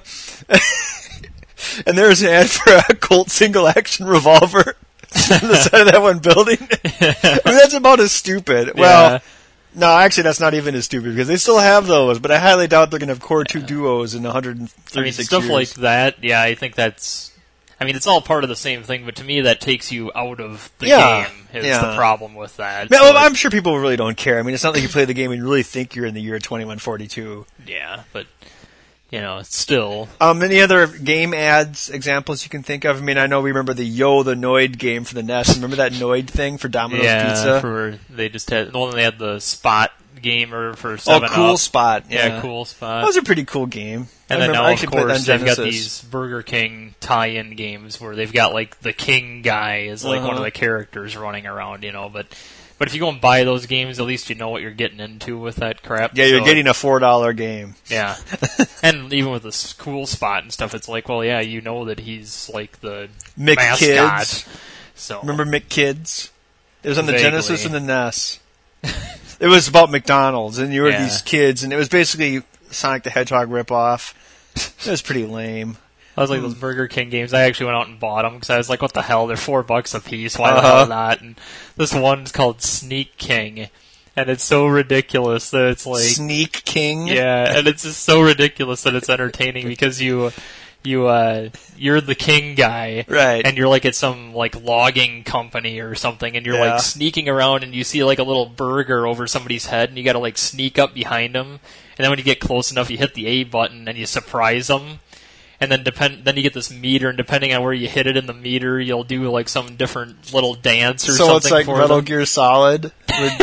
and there was an ad for a Colt single action revolver on the side of that one building? I mean, that's about as stupid. Well, Yeah. no, actually, that's not even as stupid because they still have those, but I highly doubt they're going to have Core two Duos in one hundred thirty-six I mean stuff years. like that. Yeah, I think that's. I mean, it's all part of the same thing, but to me, that takes you out of the Yeah, game. Is yeah. the problem with that? Man, So well, it- I'm sure people really don't care. I mean, it's not like you play the game and you really think you're in the year twenty-one forty-two. yeah, but you know, it's still. Um, any other game ads examples you can think of? I mean, I know we remember the Yo the Noid game for the N E S. Remember that Noid thing for Domino's Yeah, Pizza? for they just had. Well, then they had the Spot gamer for oh, Seven Cool Up. Spot. Yeah, Yeah, Cool That Spot. was a pretty cool game. And I then remember, now, I of actually played that on course, they've got Genesis. these Burger King tie-in games where they've got like the King guy is like one of Uh-huh. the characters running around, you know. But but if you go and buy those games, at least you know what you're getting into with that crap. Yeah, you're So, getting a four dollar game. yeah. And even with this Cool Spot and stuff, it's like, well, yeah, you know that he's like the Mick mascot. Kids. So Remember Mick Kids? It was on the Vaguely. Genesis and the N E S. It was about McDonald's, and you were Yeah. these kids, and it was basically Sonic the Hedgehog ripoff. It was pretty lame. I was like those Burger King games. I actually went out and bought them because I was like, "What the hell? They're four bucks a piece. Why the Uh-huh. hell not?" And this one's called Sneak King, and it's so ridiculous that it's like, Sneak King. yeah, and it's just so ridiculous that it's entertaining because you, you, uh, you're the king guy, Right. and you're like at some like logging company or something, and you're Yeah. like sneaking around, and you see like a little burger over somebody's head, and you got to like sneak up behind them, and then when you get close enough, you hit the A button and you surprise them. And then depend, then you get this meter, and depending on where you hit it in the meter, you'll do like some different little dance or so something it's like for Metal them. Gear Solid. With,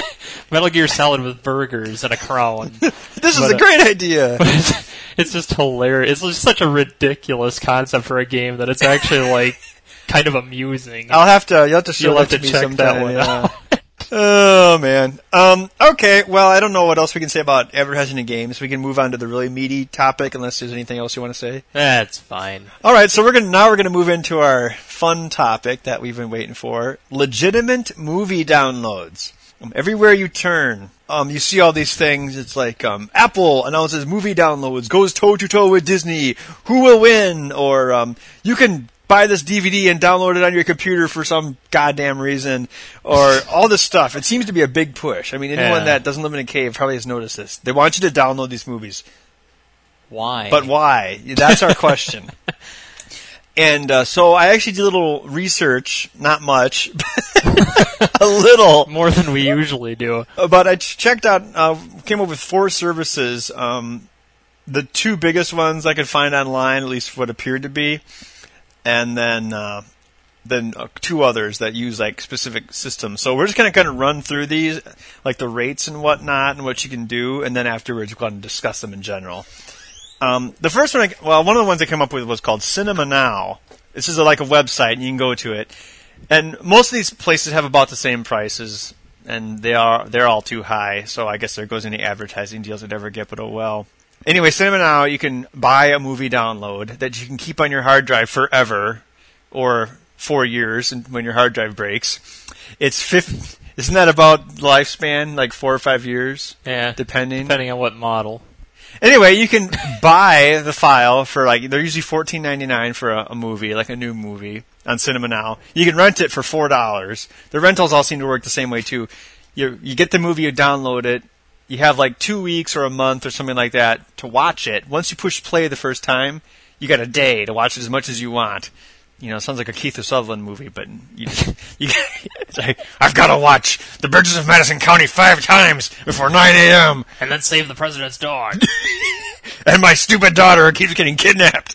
Metal Gear Solid with burgers and a crown. This is But, a great idea. It's, it's just hilarious. It's just such a ridiculous concept for a game that it's actually like kind of amusing. I'll have to. You'll have to show You'll have that to to me check sometime. that one yeah. out. Oh man. Um, okay. Well, I don't know what else we can say about advertising in games. We can move on to the really meaty topic, unless there's anything else you want to say. That's fine. All right. So we're gonna now we're gonna move into our fun topic that we've been waiting for: legitimate movie downloads. Um, everywhere you turn, um, you see all these things. It's like um, Apple announces movie downloads, goes toe to toe with Disney. Who will win? Or um, you can buy this D V D and download it on your computer for some goddamn reason, or all this stuff. It seems to be a big push. I mean, anyone Yeah. that doesn't live in a cave probably has noticed this. They want you to download these movies. Why? But why? That's our question. And uh, so I actually did a little research, not much, a little. More than we usually do. But I ch- checked out, uh, came up with four services. Um, the two biggest ones I could find online, at least what appeared to be, and then uh, then uh, two others that use like specific systems. So we're just going to kind of run through these, like the rates and whatnot, and what you can do, and then afterwards we're going to discuss them in general. Um, the first one, I, well, one of the ones I came up with was called Cinema Now. This is a, like a website, and you can go to it. And most of these places have about the same prices, and they are they're all too high. So I guess there goes any advertising deals I'd ever get, but oh well. Anyway, Cinema Now, you can buy a movie download that you can keep on your hard drive forever, or four years and when your hard drive breaks. It's fifty, isn't that about lifespan, like four or five years? Yeah. Depending. Depending on what model. Anyway, you can buy the file for like, they're usually fourteen ninety-nine for a, a movie, like a new movie on Cinema Now. You can rent it for four dollars. The rentals all seem to work the same way too. You you get the movie, you download it. You have like two weeks or a month or something like that to watch it. Once you push play the first time, you got a day to watch it as much as you want. You know, it sounds like a Keith Sutherland movie, but you, you it's like, I've got to watch The Bridges of Madison County five times before nine a.m. And then save the president's dog. And my stupid daughter keeps getting kidnapped.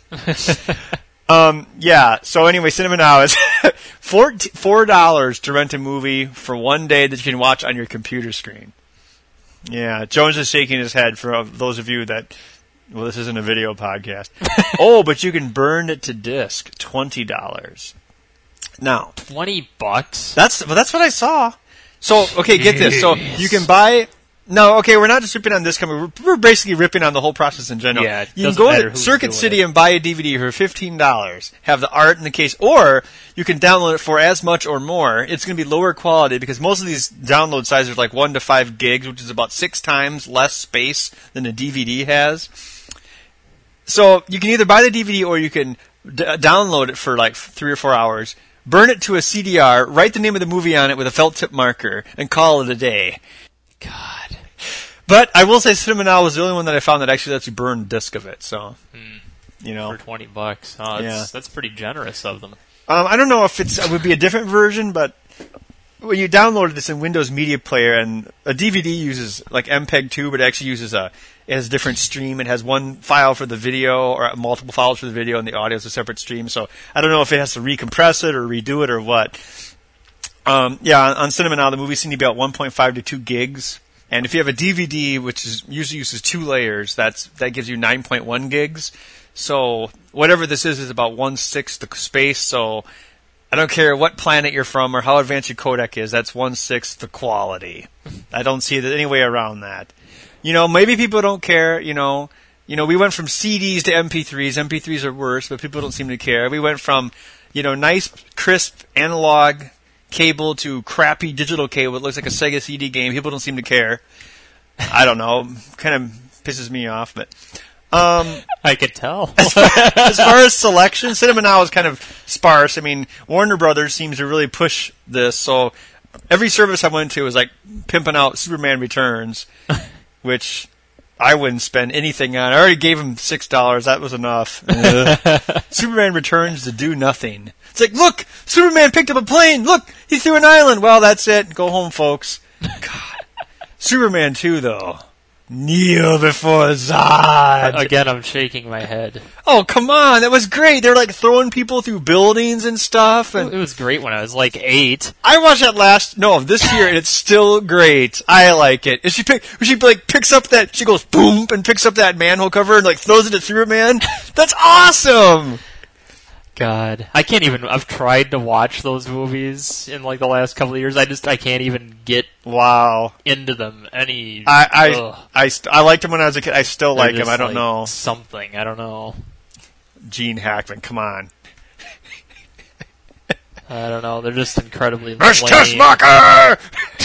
um, yeah, so anyway, Cinema Now is four dollars to rent a movie for one day that you can watch on your computer screen. Yeah, Jones is shaking his head for those of you that, well, this isn't a video podcast. Oh, but you can burn it to disc, twenty dollars. Now, Twenty bucks? that's well, that's what I saw. So, okay, get this. So you can buy. No, okay, we're not just ripping on this company. We're, we're basically ripping on the whole process in general. Yeah, it you can doesn't go matter to who's Circuit doing City it. and buy a D V D for fifteen dollars. Have the art in the case, or you can download it for as much or more. It's going to be lower quality because most of these download sizes are like one to five gigs, which is about six times less space than a D V D has. So you can either buy the D V D or you can d- download it for like three or four hours, burn it to a C D R, write the name of the movie on it with a felt tip marker, and call it a day. God. But I will say Cinema Now was the only one that I found that actually lets you burn a disc of it. So, Hmm. you know, For twenty bucks. Oh, that's, Yeah. that's pretty generous of them. um, I don't know if it's it would be a different version, but when you downloaded this in Windows Media Player, and a D V D uses like M P E G two, but it actually uses a it has a different stream. It has one file for the video or multiple files for the video, and the audio is a separate stream. So I don't know if it has to recompress it or redo it or what. Um, yeah, on, on Cinema Now, the movies seem to be about one point five to two gigs. And if you have a D V D, which is usually uses two layers, that's that gives you nine point one gigs. So whatever this is is about one sixth the space. So I don't care what planet you're from or how advanced your codec is. That's one sixth the quality. I don't see that any way around that. You know, maybe people don't care. You know, you know, we went from C Ds to M P threes. M P threes are worse, but people don't seem to care. We went from, you know, nice, crisp analog cable to crappy digital cable. It looks like a Sega C D game. People don't seem to care. I don't know. Kind of pisses me off, but um, I could tell. as far as selection, Cinema Now is kind of sparse. I mean, Warner Brothers seems to really push this. So every service I went to was like pimping out Superman Returns, which I wouldn't spend anything on. I already gave him six dollars. That was enough. Superman Returns to do nothing. It's like, look, Superman picked up a plane. Look, he threw an island. Well, that's it. Go home, folks. God. Superman two, though. Kneel before Zod. Again, I'm shaking my head. Oh, come on. That was great. They're like throwing people through buildings and stuff. And It was great when I was like eight. I watched that last, no, this year, and it's still great. I like it. And she pick, she like picks up that, she goes boom and picks up that manhole cover and like throws it through a man. That's awesome. God, I can't even. I've tried to watch those movies in like the last couple of years. I just I can't even get Wow. into them any. I I ugh. I, st- I liked him when I was a kid. I still They're like him. just I don't like know. something. I don't know. Gene Hackman, come on. I don't know. They're just incredibly Mister lame. Smoker!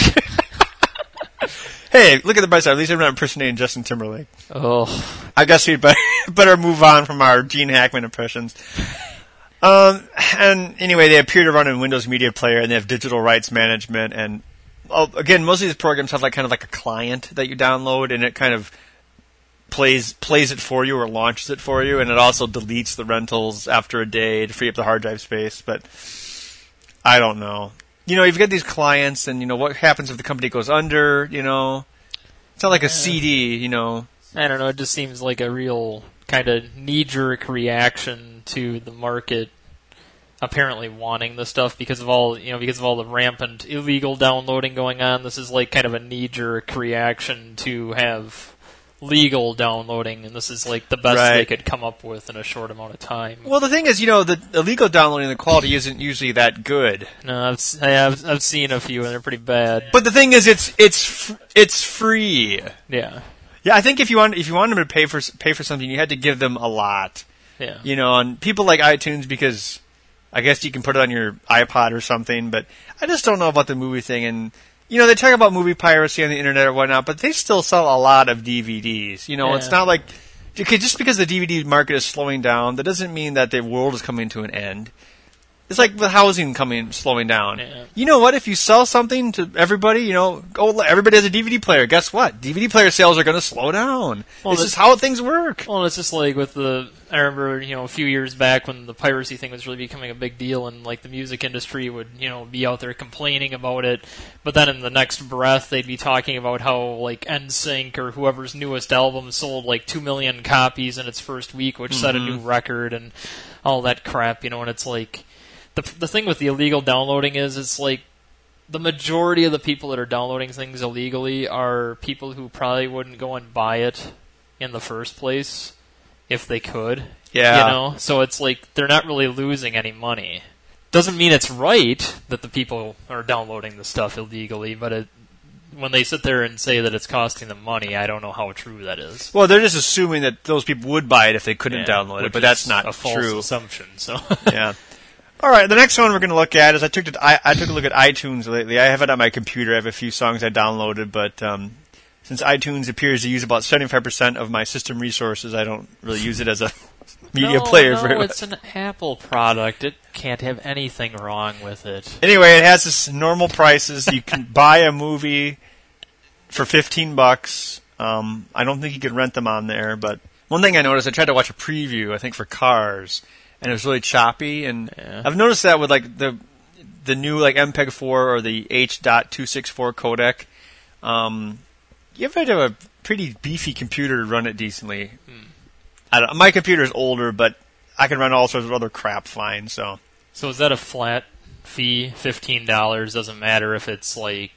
Hey, look at the bright side. At least I'm not impersonating Justin Timberlake. Oh, I guess we'd better, better move on from our Gene Hackman impressions. Um, and anyway, they appear to run in Windows Media Player, and they have digital rights management. And oh, again, most of these programs have like kind of like a client that you download, and it kind of plays plays it for you or launches it for you, and it also deletes the rentals after a day to free up the hard drive space. But I don't know. You know, you've got these clients, and you know what happens if the company goes under. You know, it's not like a C D. You know, I don't know. It just seems like a real kind of knee-jerk reaction to the market apparently wanting the stuff because of all you know because of all the rampant illegal downloading going on. This is like kind of a knee-jerk reaction to have legal downloading, and this is like the best Right. they could come up with in a short amount of time. well, the thing is, you know, the illegal downloading, the quality isn't usually that good. No, I've s- I have I've seen a few, and they're pretty bad. But the thing is, it's it's f- it's free. Yeah, Yeah, I think if you want if you wanted them to pay for s- pay for something, you had to give them a lot. yeah. You know, and people like iTunes because I guess you can put it on your iPod or something. But I just don't know about the movie thing. And you know, they talk about movie piracy on the internet or whatnot, but they still sell a lot of D V Ds. You know, Yeah. it's not like okay, just because the D V D market is slowing down, that doesn't mean that the world is coming to an end. It's like the housing coming slowing down. Yeah. You know what? If you sell something to everybody, you know, oh, everybody has a D V D player. Guess what? D V D player sales are going to slow down. Well, this the- is how things work. Well, it's just like with the. I remember, you know, a few years back when the piracy thing was really becoming a big deal, and like the music industry would, you know, be out there complaining about it. But then in the next breath, they'd be talking about how like N Sync or whoever's newest album sold like two million copies in its first week, which set a new record, and all that crap, you know. And it's like the the thing with the illegal downloading is it's like the majority of the people that are downloading things illegally are people who probably wouldn't go and buy it in the first place if they could. Yeah. You know? So it's like they're not really losing any money. Doesn't mean it's right that the people are downloading the stuff illegally, but it, when they sit there and say that it's costing them money, I don't know how true that is. Well, they're just assuming that those people would buy it if they couldn't Yeah, download it, which but that's is not a false true. assumption. So Yeah. All right, the next one we're going to look at is I took it, I, I took a look at iTunes lately. I have it on my computer. I have a few songs I downloaded, but um, since iTunes appears to use about seventy-five percent of my system resources, I don't really use it as a media no, player no, very much. it's an Apple product. It can't have anything wrong with it. Anyway, it has this normal prices. You can buy a movie for fifteen bucks. Um, I don't think you can rent them on there, but one thing I noticed, I tried to watch a preview, I think for Cars, and it was really choppy. And Yeah. I've noticed that with like the the new like M P E G four or the H two sixty-four codec. Um, you have to have a pretty beefy computer to run it decently. Hmm. I don't, my computer is older, but I can run all sorts of other crap fine. So. So is that a flat fee? Fifteen dollars doesn't matter if it's like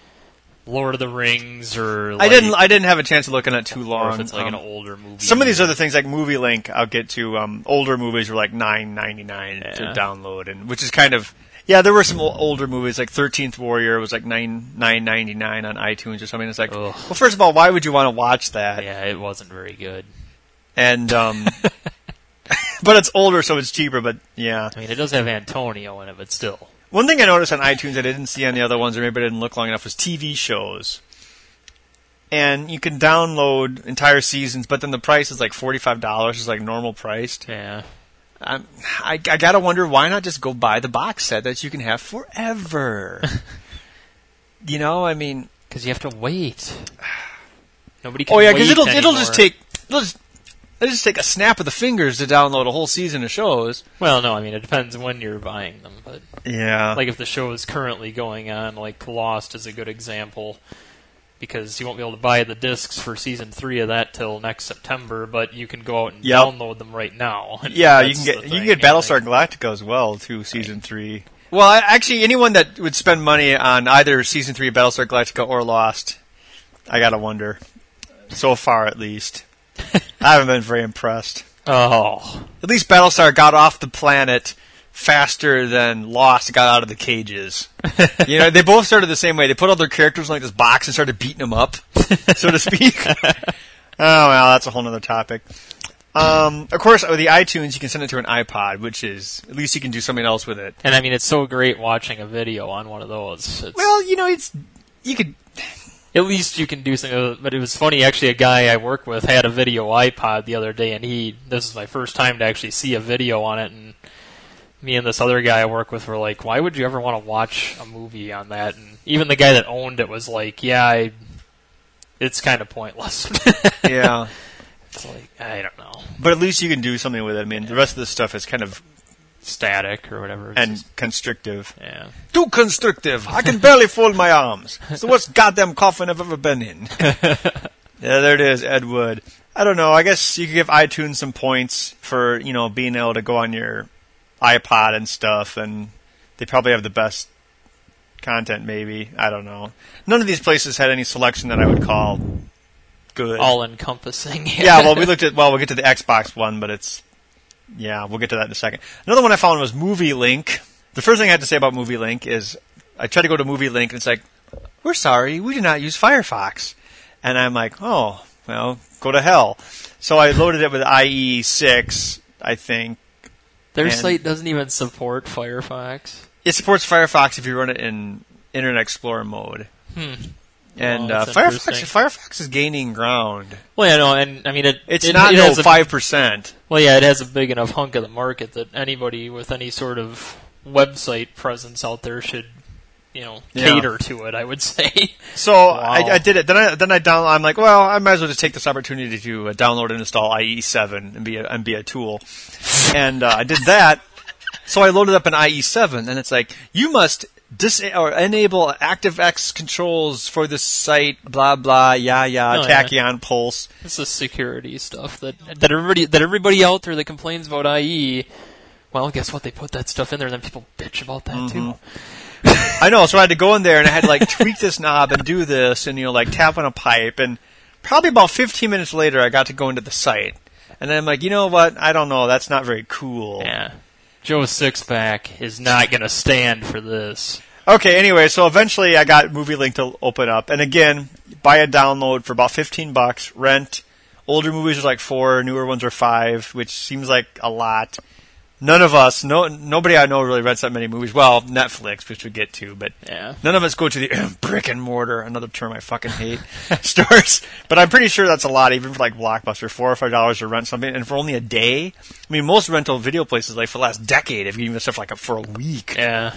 Lord of the Rings or like, I didn't. I didn't have a chance to look at it too or long. if it's like Um, an older movie. Some of these other things, like Movie Link, I'll get to. Um, older movies were like nine ninety nine to Yeah. download, and which is kind of yeah. There were some o- older movies like Thirteenth Warrior was like nine nine ninety nine on iTunes or something. It's like, Ugh. well, first of all, why would you want to watch that? Yeah, it wasn't very good. And um, but it's older, so it's cheaper. But yeah, I mean, it does have Antonio in it, but still. one thing I noticed on iTunes that I didn't see on the other ones, or maybe I didn't look long enough, was T V shows. And you can download entire seasons, but then the price is like forty-five dollars, is like normal priced. Yeah. I'm, I, I gotta wonder, why not just go buy the box set that you can have forever? You know, I mean... Because you have to wait. Nobody can Oh yeah, wait because it'll, it'll just anymore. take... It'll just, it'll just take a snap of the fingers to download a whole season of shows. Well, no, I mean, it depends when you're buying them, but... Yeah. Like, if the show is currently going on, like Lost is a good example. because you won't be able to buy the discs for season three of that till next September, but you can go out and Yep. download them right now. Yeah, you That's can the get you thing, can get yeah, Battlestar Galactica as well too, season three. Well, I- actually, anyone that would spend money on either season three of Battlestar Galactica or Lost, I gotta wonder. So far, at least, I haven't been very impressed. Oh, At least Battlestar got off the planet faster than Lost got out of the cages. You know, they both started the same way. They put all their characters in like this box and started beating them up, so to speak. Oh, well, that's a whole other topic. Um, of course, with the iTunes, you can send it to an iPod, which is, at least you can do something else with it. and I mean, it's so great watching a video on one of those. It's, Well, you know, it's, you could, at least you can do something. But it was funny, actually, a guy I work with had a video iPod the other day, and he, this is my first time to actually see a video on it, and me and this other guy I work with were like, why would you ever want to watch a movie on that? And even the guy that owned it was like, yeah, I, it's kind of pointless. yeah. It's like, I don't know. But at least you can do something with it. I mean, the rest of this stuff is kind of, Static or whatever. It's and just- constrictive. yeah. Too constrictive. I can barely fold my arms. It's the worst goddamn coffin I've ever been in. Yeah, there it is, Ed Wood. I don't know. I guess you could give iTunes some points for, you know, being able to go on your iPod and stuff, and they probably have the best content, maybe. I don't know. None of these places had any selection that I would call good. All encompassing. Yeah, well, we looked at, well, we'll get to the Xbox one, but it's, yeah, we'll get to that in a second. Another one I found was Movie Link. The first thing I had to say about Movie Link is I tried to go to Movie Link, and it's like, we're sorry, we do not use Firefox. And I'm like, oh, well, go to hell. So I loaded it with I E six, I think. Their And- site doesn't even support Firefox. It supports Firefox if you run it in Internet Explorer mode. Hmm. And Oh, uh, that's Firefox, interesting. Firefox is gaining ground. Well, yeah, no, and I mean it. It's it, not it no has a- five percent. Well, yeah, it has a big enough hunk of the market that anybody with any sort of website presence out there should, you know, Yeah. cater to it. I would say. So I, I did it. Then I then I down. I'm like, well, I might as well just take this opportunity to uh, download and install I E seven and be a, and be a tool. And uh, I did that. So I loaded up an I E seven, and it's like, you must dis or enable ActiveX controls for this site. Blah blah. Yeah yeah. Oh, yeah. Tachyon Pulse. This is security stuff that that everybody that everybody out there that complains about I E. Well, guess what? They put that stuff in there, and then people bitch about that Mm-hmm. too. I know, so I had to go in there and I had to like tweak this knob and do this and, you know, like tap on a pipe, and probably about fifteen minutes later I got to go into the site. And then I'm like, you know what? I don't know. That's not very cool. Yeah, Joe Sixpack is not going to stand for this. Okay, anyway, so eventually I got Movie Link to open up. And again, buy a download for about fifteen bucks, rent. Older movies are like four, newer ones are five, which seems like a lot. None of us, no, nobody I know really rents that many movies. Well, Netflix, which we get to, but Yeah. none of us go to the brick and mortar, another term I fucking hate, stores. But I'm pretty sure that's a lot, even for like Blockbuster, four or five dollars to rent something, and for only a day. I mean, most rental video places, like for the last decade, have given stuff like for a week. Yeah.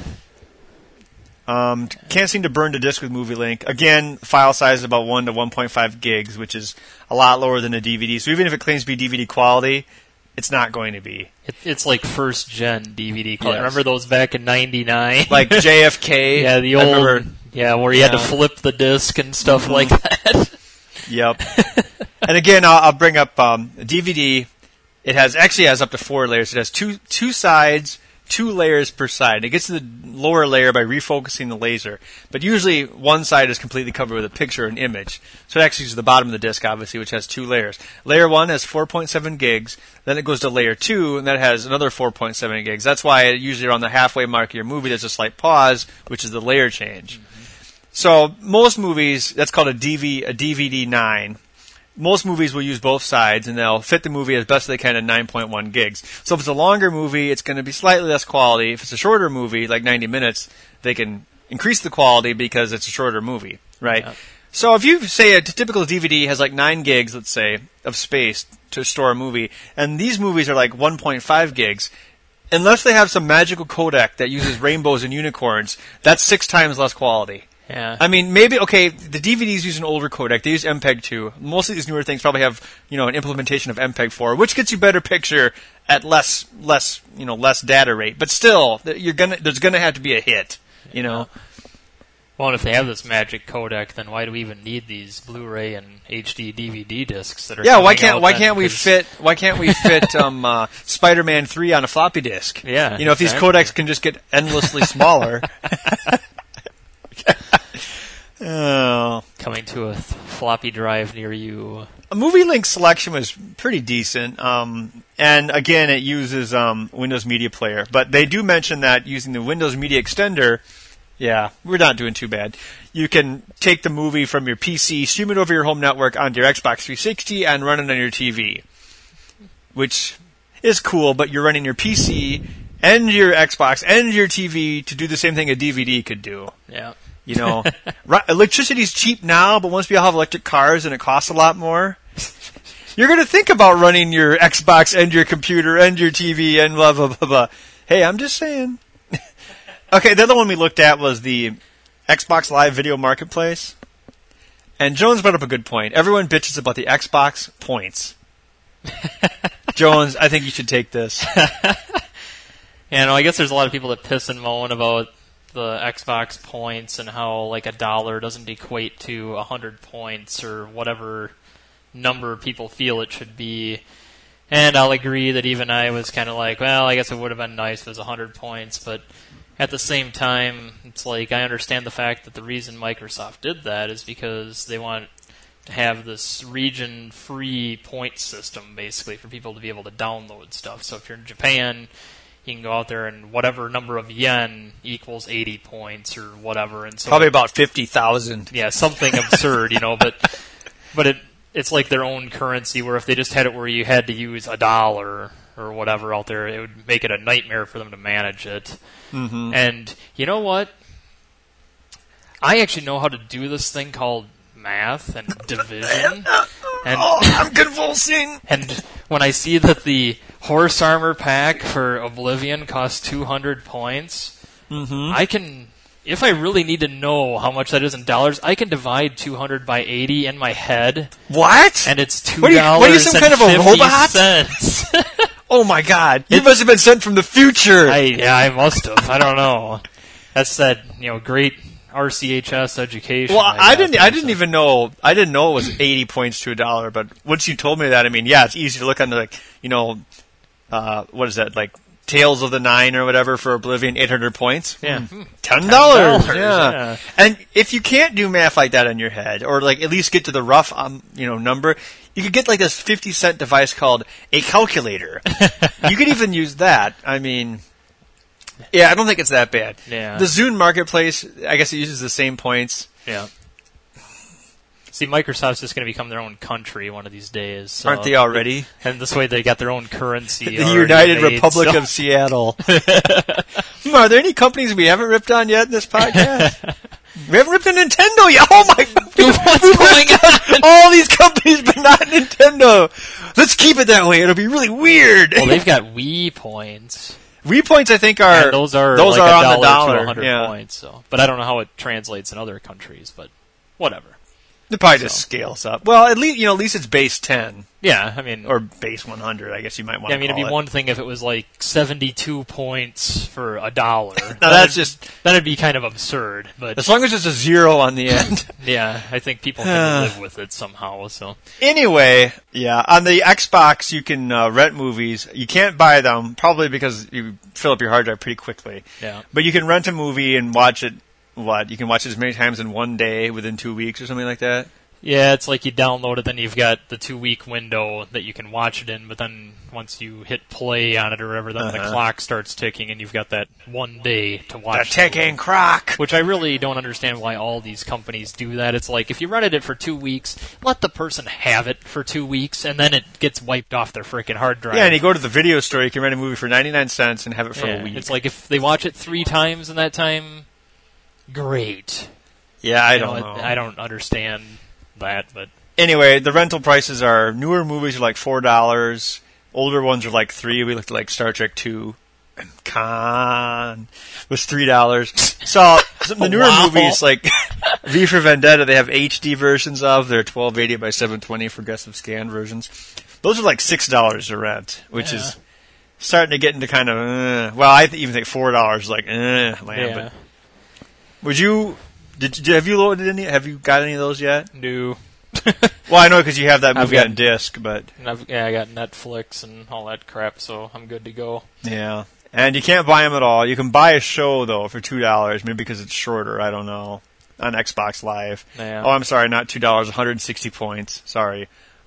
Um, can't seem to burn to disk with Movie Link. Again, file size is about one to one point five gigs, which is a lot lower than a D V D. So even if it claims to be D V D quality, it's not going to be. It, it's like first gen D V D quality. Yes. Remember those back in ninety-nine? Like J F K. yeah, the I old remember- yeah, where you had to Yeah. flip the disc and stuff Mhm. like that. Yep. And again, I'll, I'll bring up um, a D V D. It has actually has up to four layers. It has two two sides, two layers per side. It gets to the lower layer by refocusing the laser. But usually one side is completely covered with a picture, an image. So it actually is the bottom of the disc, obviously, which has two layers. Layer one has four point seven gigs. Then it goes to layer two, and that has another four point seven gigs. That's why usually around the halfway mark of your movie, there's a slight pause, which is the layer change. So most movies, that's called a D V, a D V D nine. Most movies will use both sides, and they'll fit the movie as best they can at nine point one gigs. So if it's a longer movie, it's going to be slightly less quality. If it's a shorter movie, like ninety minutes, they can increase the quality because it's a shorter movie, right? Yeah. So if you say a t- typical D V D has like nine gigs, let's say, of space to store a movie, and these movies are like one point five gigs, unless they have some magical codec that uses rainbows and unicorns, that's six times less quality. Yeah. I mean, maybe, okay, the D V Ds use an older codec. They use M P E G two. Most of these newer things probably have, you know, an implementation of M P E G four, which gets you better picture at less, less, you know, less data rate. But still, you're gonna, there's gonna have to be a hit, you know? Well, and if they have this magic codec, then why do we even need these Blu-ray and H D D V D discs that are? Yeah, why coming can't out why then? can't we Because- fit why can't we fit um, uh, Spider-Man three on a floppy disk? Yeah, you know, if exactly. these codecs can just get endlessly smaller. Oh. coming to a th- floppy drive near you? A Movie Link selection was pretty decent, um, and again, it uses um, Windows Media Player. But they do mention that using the Windows Media Extender, yeah, we're not doing too bad. You can take the movie from your P C, stream it over your home network onto your Xbox three sixty, and run it on your T V, which is cool. But you're running your P C and your Xbox and your T V to do the same thing a D V D could do. Yeah. You know, right, electricity's cheap now, but once we all have electric cars and it costs a lot more, you're going to think about running your Xbox and your computer and your T V and blah, blah, blah, blah. Hey, I'm just saying. Okay, the other one we looked at was the Xbox Live Video Marketplace. And Jones brought up a good point. Everyone bitches about the Xbox points. Jones, I think you should take this. Yeah, no, I guess there's a lot of people that piss and moan about the Xbox points and how like a dollar doesn't equate to a hundred points or whatever number people feel it should be. And I'll agree that even I was kind of like, well, I guess it would have been nice if it was a hundred points, but at the same time, it's like I understand the fact that the reason Microsoft did that is because they want to have this region-free point system, basically, for people to be able to download stuff. So if you're in Japan, you can go out there and whatever number of yen equals eighty points or whatever. And so Probably about fifty thousand. yeah, something absurd, you know, but but it it's like their own currency where if they just had it where you had to use a dollar or whatever out there, it would make it a nightmare for them to manage it. Mm-hmm. And you know what? I actually know how to do this thing called math and division. And Oh, I'm convulsing. and when I see that the horse armor pack for Oblivion costs two hundred points, Mm-hmm. I can, if I really need to know how much that is in dollars, I can divide two hundred by eighty in my head, What? and it's two What are you- dollars what are you, some kind of a robot? cents. Oh my God! You must have been sent from the future. I, yeah, I must have. I don't know. That's that, you know, great R C H S education. well, I got didn't. there, I didn't so. even know. I didn't know it was eighty points to a dollar. But once you told me that, I mean, yeah, it's easy to look on the, like, you know, uh, what is that, like Tales of the Nine or whatever for Oblivion, eight hundred points. Yeah. Hmm. Ten dollars. ten dollars, Yeah. yeah. And if you can't do math like that in your head, or like at least get to the rough, um, you know, number, you could get like this fifty cent device called a calculator. You could even use that. I mean. Yeah, I don't think it's that bad. Yeah. The Zune Marketplace, I guess it uses the same points. Yeah. See, Microsoft's just going to become their own country one of these days. So Aren't they already? And this way they got their own currency. The already United made, Republic so- of Seattle. Hmm, Are there any companies we haven't ripped on yet in this podcast? We haven't ripped on Nintendo yet. Oh my! What's We've going ripped on? all these companies, but not Nintendo. Let's keep it that way. It'll be really weird. Well, they've got Wii points. Wii points, I think, are And those are those like are a on the dollar dollar. to one hundred Yeah. points. So, but I don't know how it translates in other countries. But whatever. It probably just So. scales up. Well, at least you know, at least it's base ten Yeah, I mean, or base one hundred. I guess you might want yeah, to I mean, it'd call be it. one thing if it was like seventy-two points for a dollar. Now that's just that'd be kind of absurd. But as long as there's a zero on the end. yeah, I think people can live with it somehow. So Anyway, yeah, on the Xbox you can uh, rent movies. You can't buy them, probably because you fill up your hard drive pretty quickly. yeah, But you can rent a movie and watch it. What you can watch it as many times in one day within two weeks or something like that. yeah, it's like you download it, then you've got the two-week window that you can watch it in. But then once you hit play on it or whatever, then the Uh-huh. clock starts ticking, and you've got that one day to The watch. the Tick movie. and Croc. Which I really don't understand why all these companies do that. It's like, if you rented it for two weeks, let the person have it for two weeks, and then it gets wiped off their freaking hard drive. Yeah, and you go to the video store, you can rent a movie for ninety-nine cents and have it for Yeah, a week. it's like, if they watch it three times in that time, great. yeah, I You don't know, know. I don't understand that, but Anyway, the rental prices are newer movies are like four dollars, older ones are like three. We looked at like Star Trek Two, and Khan was three dollars. So some of the newer Wow. movies like V for Vendetta, they have H D versions of. They're twelve eighty by seven twenty progressive scan versions. Those are like six dollars to rent, which Yeah. is starting to get into kind of uh, well, I th- even think four dollars is like uh, land. yeah. But would you Did, did have you loaded any? Have you got any of those yet? No. Well, I know because you have that movie got- on disc, but And I've, yeah, I got Netflix and all that crap, so I'm good to go. yeah. And you can't buy them at all. You can buy a show though for two dollars, maybe because it's shorter. I don't know. On Xbox Live. Yeah. Oh, I'm sorry, not two dollars. one hundred sixty points. Sorry.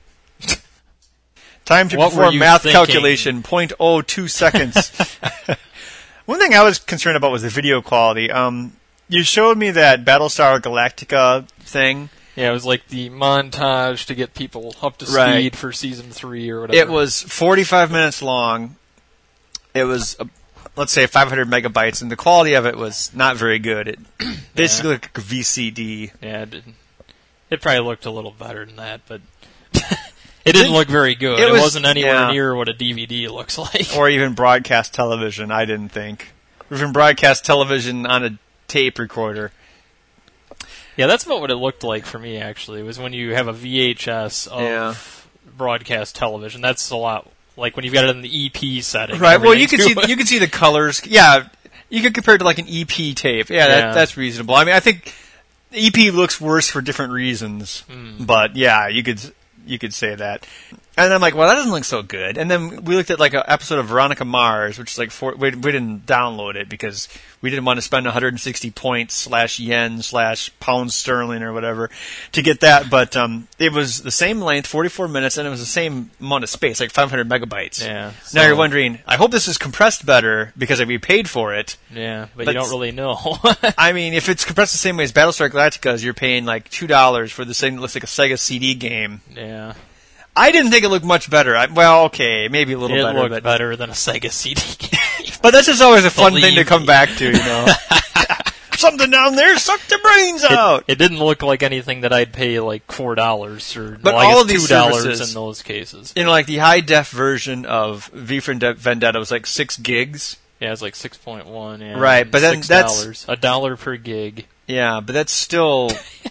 Time to What were perform you math thinking? calculation. zero point zero two seconds. One thing I was concerned about was the video quality. Um, you showed me that Battlestar Galactica thing. Yeah, it was like the montage to get people up to Right. speed for season three or whatever. It was forty-five minutes long. It was, uh, let's say, five hundred megabytes, and the quality of it was not very good. It basically looked like a V C D. Yeah, it, didn't, it probably looked a little better than that, but it didn't look very good. it It, was- wasn't anywhere yeah. near what a D V D looks like. Or even broadcast television, I didn't think. Or even broadcast television on a tape recorder. Yeah, that's about what it looked like for me, actually. It was when you have a V H S of Yeah. broadcast television. That's a lot like when you've got it in the E P setting. Right. Well, you can see everything's you can see the colors. Yeah, you could compare it to like an E P tape. Yeah, Yeah. That, that's reasonable. I mean, I think E P looks worse for different reasons, Mm. but yeah, you could you could say that. And I'm like, well, that doesn't look so good. And then we looked at like an episode of Veronica Mars, which is like four, we, we didn't download it because we didn't want to spend one hundred sixty points slash yen slash pounds sterling or whatever to get that. But um, it was the same length, forty-four minutes, and it was the same amount of space, like five hundred megabytes. Yeah. Now so- you're wondering, I hope this is compressed better because we paid for it. Yeah, but, But you don't really know. I mean, if it's compressed the same way as Battlestar Galactica, you're paying like two dollars for this thing that looks like a Sega C D game. yeah. I didn't think it looked much better. I, well, okay, maybe a little It better, looked but better than a Sega C D game. but that's just always a fun Believe thing to come me. back to, you know. Something down there sucked the brains out. It didn't look like anything that I'd pay like four dollars or But well, I all guess of these two dollars services- in those cases. You know, like the high def version of V for Vendetta was like six gigs. Yeah, it's like six point one. Yeah, Right, and but then six that's- dollars, a dollar per gig. Yeah, but that's still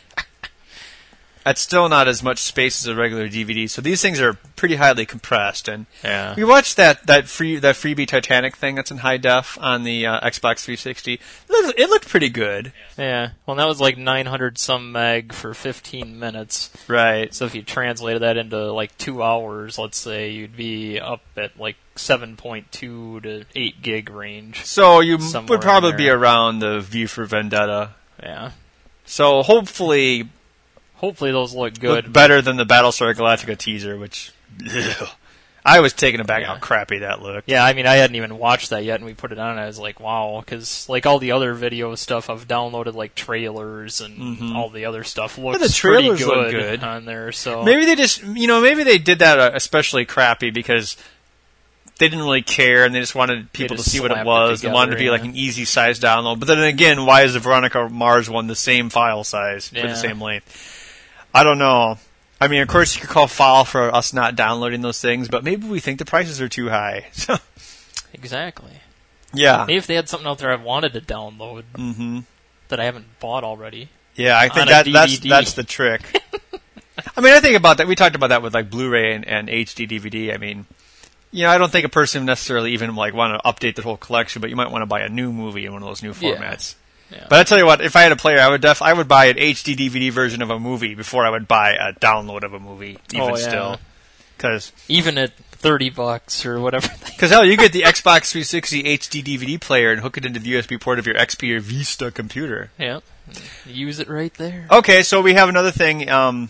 that's still not as much space as a regular D V D. So these things are pretty highly compressed. And Yeah, we watched that that free that freebie Titanic thing that's in high def on the uh, Xbox three sixty. It looked, it looked pretty good. yeah. Well, that was like nine hundred some meg for fifteen minutes. Right. So if you translated that into like two hours, let's say, you'd be up at like seven point two to eight gig range. So you m- Somewhere would probably in be there. around the V for Vendetta. Yeah. So hopefully Hopefully those look good. look better than the Battlestar Galactica teaser, which ugh, I was taken aback Yeah. how crappy that looked. Yeah, I mean, I hadn't even watched that yet, and we put it on, and I was like, wow, because, like, all the other video stuff, I've downloaded, like, trailers and all the other stuff looks the trailers pretty look good, good. on there, so... Maybe they just, you know, maybe they did that uh, especially crappy because they didn't really care and they just wanted people to just see what it slapped it was. They wanted to be together, like yeah. an easy size download. But then again, why is the Veronica Mars one the same file size for Yeah. the same length? I don't know. I mean, of course, you could call foul for us not downloading those things, but maybe we think the prices are too high. So, Exactly. yeah. Maybe if they had something out there I wanted to download Mm-hmm. that I haven't bought already. Yeah, I think On a that that's D V D. that's the trick. I mean, I think about that. We talked about that with like Blu-ray and, and H D D V D. I mean, you know, I don't think a person necessarily even like want to update the whole collection, but you might want to buy a new movie in one of those new Yeah. formats. Yeah. But I tell you what, if I had a player, I would def I would buy an H D D V D version of a movie before I would buy a download of a movie. Even Oh, yeah. still, because Even at thirty bucks or whatever. hell, you get the Xbox three sixty H D D V D player and hook it into the U S B port of your X P or Vista computer. Yeah. Use it right there. Okay, so we have another thing. Um,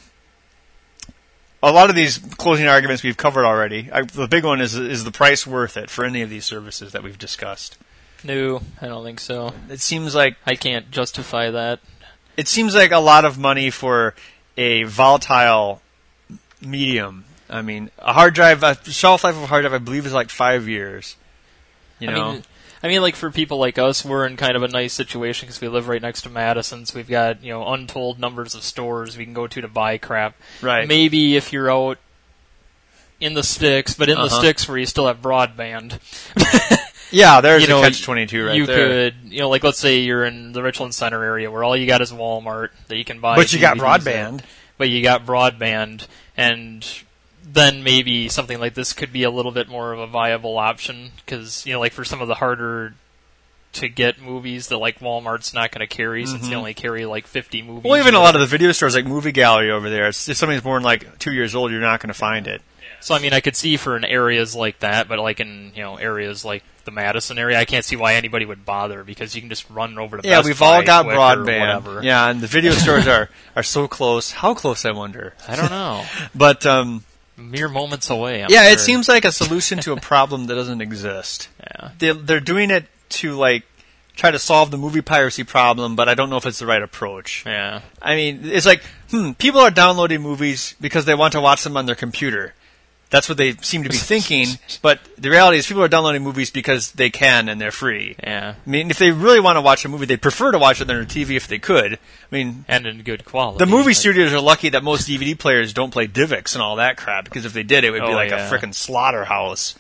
a lot of these closing arguments we've covered already. I, the big one is is the price worth it for any of these services that we've discussed? No, I don't think so. It seems like I can't justify that. it seems like a lot of money for a volatile medium. I mean, a hard drive, a shelf life of a hard drive, I believe, is like five years. You know, I mean, I mean, like for people like us, we're in kind of a nice situation because we live right next to Madison's. We've got, you know, untold numbers of stores we can go to to buy crap. right? Maybe if you're out in the sticks, but in the Uh-huh. sticks where you still have broadband, Yeah, there's you know, a catch twenty-two right you there. could, you know, like let's say you're in the Richland Center area where all you got is Walmart that you can buy. But you got D V Ds at. broadband. But you got broadband, and then maybe something like this could be a little bit more of a viable option because, you know, like for some of the harder to get movies that like Walmart's not going to carry since they only carry like fifty movies. Well, even a lot of the video stores like Movie Gallery over there, if something's more than like two years old, you're not going to find it. So I mean, I could see for in areas like that, but like in you know areas like the Madison area, I can't see why anybody would bother because you can just run over to Yeah, Best we've Buy, all got Quick, or broadband. whatever. Yeah, and the video stores are, are so close. How close, I wonder? I don't know. But um, Mere moments away. I'm yeah, sure. it seems like a solution to a problem that doesn't exist. Yeah. They, they're doing it to like try to solve the movie piracy problem, but I don't know if it's the right approach. Yeah. I mean, it's like, hmm, people are downloading movies because they want to watch them on their computer. That's what they seem to be thinking, but the reality is people are downloading movies because they can and they're free. Yeah. I mean, if they really want to watch a movie, they'd prefer to watch it on their T V if they could. I mean, And in good quality. the movie Like- studios are lucky that most D V D players don't play DivX and all that crap, because if they did, it would be Oh, like yeah. a frickin' slaughterhouse.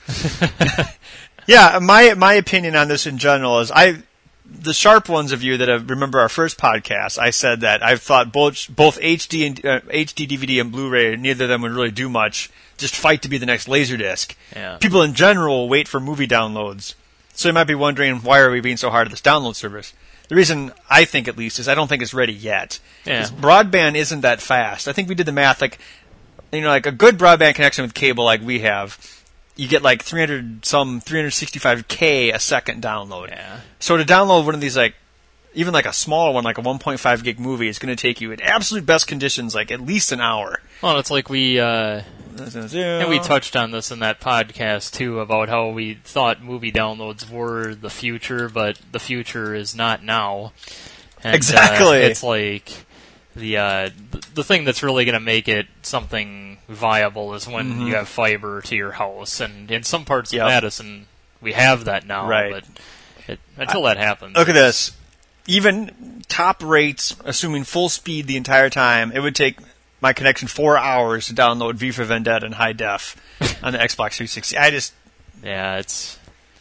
Yeah, my my opinion on this in general is I, the sharp ones of you that have, remember our first podcast, I said that I thought both both H D and uh, H D D V D and Blu-ray, neither of them would really do much. Just fight to be the next Laserdisc. Yeah. People in general wait for movie downloads, so you might be wondering why are we being so hard at this download service. The reason I think, at least, is I don't think it's ready yet. Yeah. 'Cause broadband isn't that fast. I think we did the math, like, you know, like a good broadband connection with cable like we have, you get like three hundred some three sixty-five K a second download. Yeah. So to download one of these, like, even like a smaller one, like a one point five gig movie, is going to take you in absolute best conditions, like at least an hour. Well, it's like we uh, and we touched on this in that podcast too about how we thought movie downloads were the future, but the future is not now. And, Exactly. Uh, it's like the uh, th- the thing that's really going to make it something viable is when Mhm. you have fiber to your house, and in some parts Yep. of Madison we have that now. Right. But it, until that happens, Look at this. Even top rates, assuming full speed the entire time, it would take my connection four hours to download V for Vendetta in high def on the Xbox three sixty. I just, yeah, it's.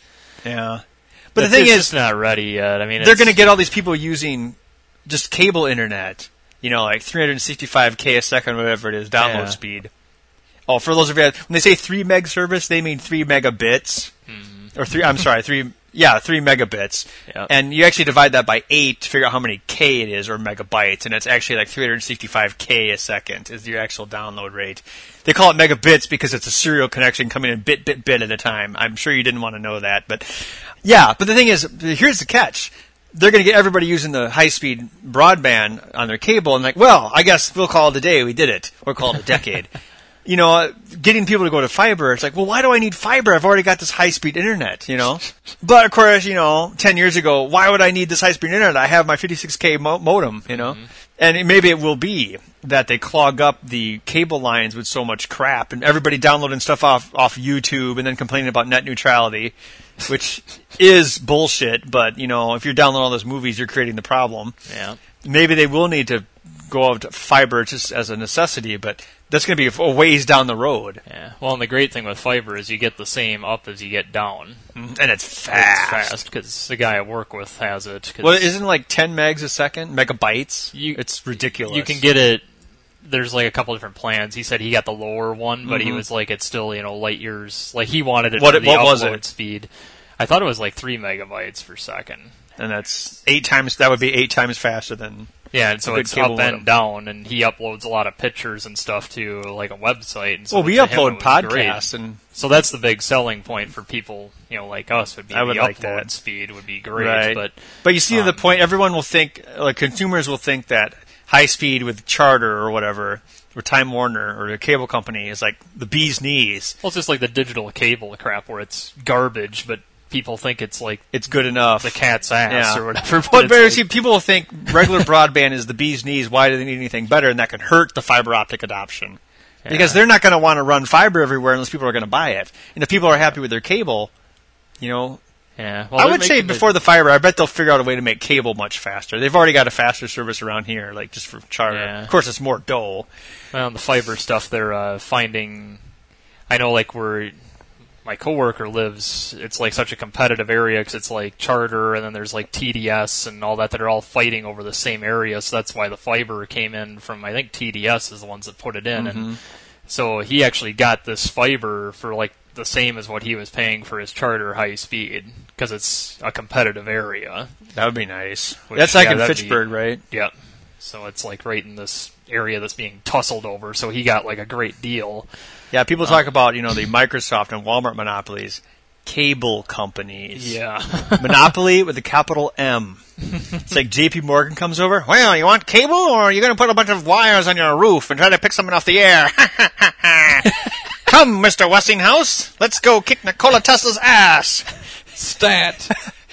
yeah. But the it's thing just is, not ready yet. I mean, they're it's- going to get all these people using just cable internet. You know, like three sixty-five K a second, whatever it is, download Yeah. speed. Oh, for those of you, when they say three meg service, they mean three megabits. Mhm. Or three, I'm sorry, three, yeah, three megabits. Yep. And you actually divide that by eight to figure out how many K it is, or megabytes, and it's actually like three sixty-five K a second is your actual download rate. They call it megabits because it's a serial connection coming in bit, bit, bit at a time. I'm sure you didn't want to know that, but yeah, but the thing is, here's the catch. They're going to get everybody using the high-speed broadband on their cable, and like, well, I guess we'll call it a day, we did it, or call it a decade. You know, uh, getting people to go to fiber, it's like, well, why do I need fiber? I've already got this high-speed internet, you know? But, of course, you know, ten years ago, why would I need this high-speed internet? I have my fifty-six K mo- modem, you know? Mm-hmm. And it, maybe it will be that they clog up the cable lines with so much crap, and everybody downloading stuff off, off YouTube and then complaining about net neutrality, which is bullshit, but, you know, if you're downloading all those movies, you're creating the problem. Yeah. Maybe they will need to go out to fiber just as a necessity, but that's going to be a ways down the road. Yeah. Well, and the great thing with fiber is you get the same up as you get down. And it's fast. It's fast because the guy I work with has it. 'cause Well, isn't it like ten megs a second? Megabytes? You- it's ridiculous. you can get it. There's like a couple different plans. He said he got the lower one, but he Mhm. was like, it's still, you know, light years. Like he wanted it What for it- the what upload was it? speed. I thought it was like three megabytes per second. And that's eight times, that would be eight times faster than... Yeah, and so a good it's cable up modem. and down, and he uploads a lot of pictures and stuff to like a website. And so Well, we to him, upload it was great. podcasts, and So that's the big selling point for people, you know, like us. Would be I would the like upload that. speed would be great, Right. but But you see Um, the point, everyone will think, like consumers will think that high speed with Charter or whatever, or Time Warner or a cable company is like the bee's knees. well, it's just like the digital cable crap where it's garbage, but people think it's like It's good enough. the cat's ass Yeah. or whatever. But it's very like- see, people will think regular broadband is the bee's knees. Why do they need anything better? And that could hurt the fiber optic adoption. Because Yeah. they're not going to want to run fiber everywhere unless people are going to buy it. And if people are happy with their cable, you know, yeah, well, I they're would say making the- before the fiber, I bet they'll figure out a way to make cable much faster. They've already got a faster service around here, like just for Charter. Yeah. Of course, it's more dull. well, the fiber stuff they're uh, finding. I know, like where my coworker lives, it's like such a competitive area because it's like Charter, and then there's like T D S and all that that are all fighting over the same area. So that's why the fiber came in from. I think T D S is the ones that put it in, Mm-hmm. and so he actually got this fiber for like the same as what he was paying for his charter high speed, because it's a competitive area. That would be nice. Which, that's like yeah, in that'd Fitchburg, be, right? Yep. So it's like right in this area that's being tussled over, so he got like a great deal. Yeah, people talk about, you know, the Microsoft and Walmart monopolies. Cable companies. Yeah. Monopoly with a capital M. It's like J P Morgan comes over. Well, you want cable, or are you going to put a bunch of wires on your roof and try to pick something off the air? Come, Mister Westinghouse. Let's go kick Nikola Tesla's ass. Stat.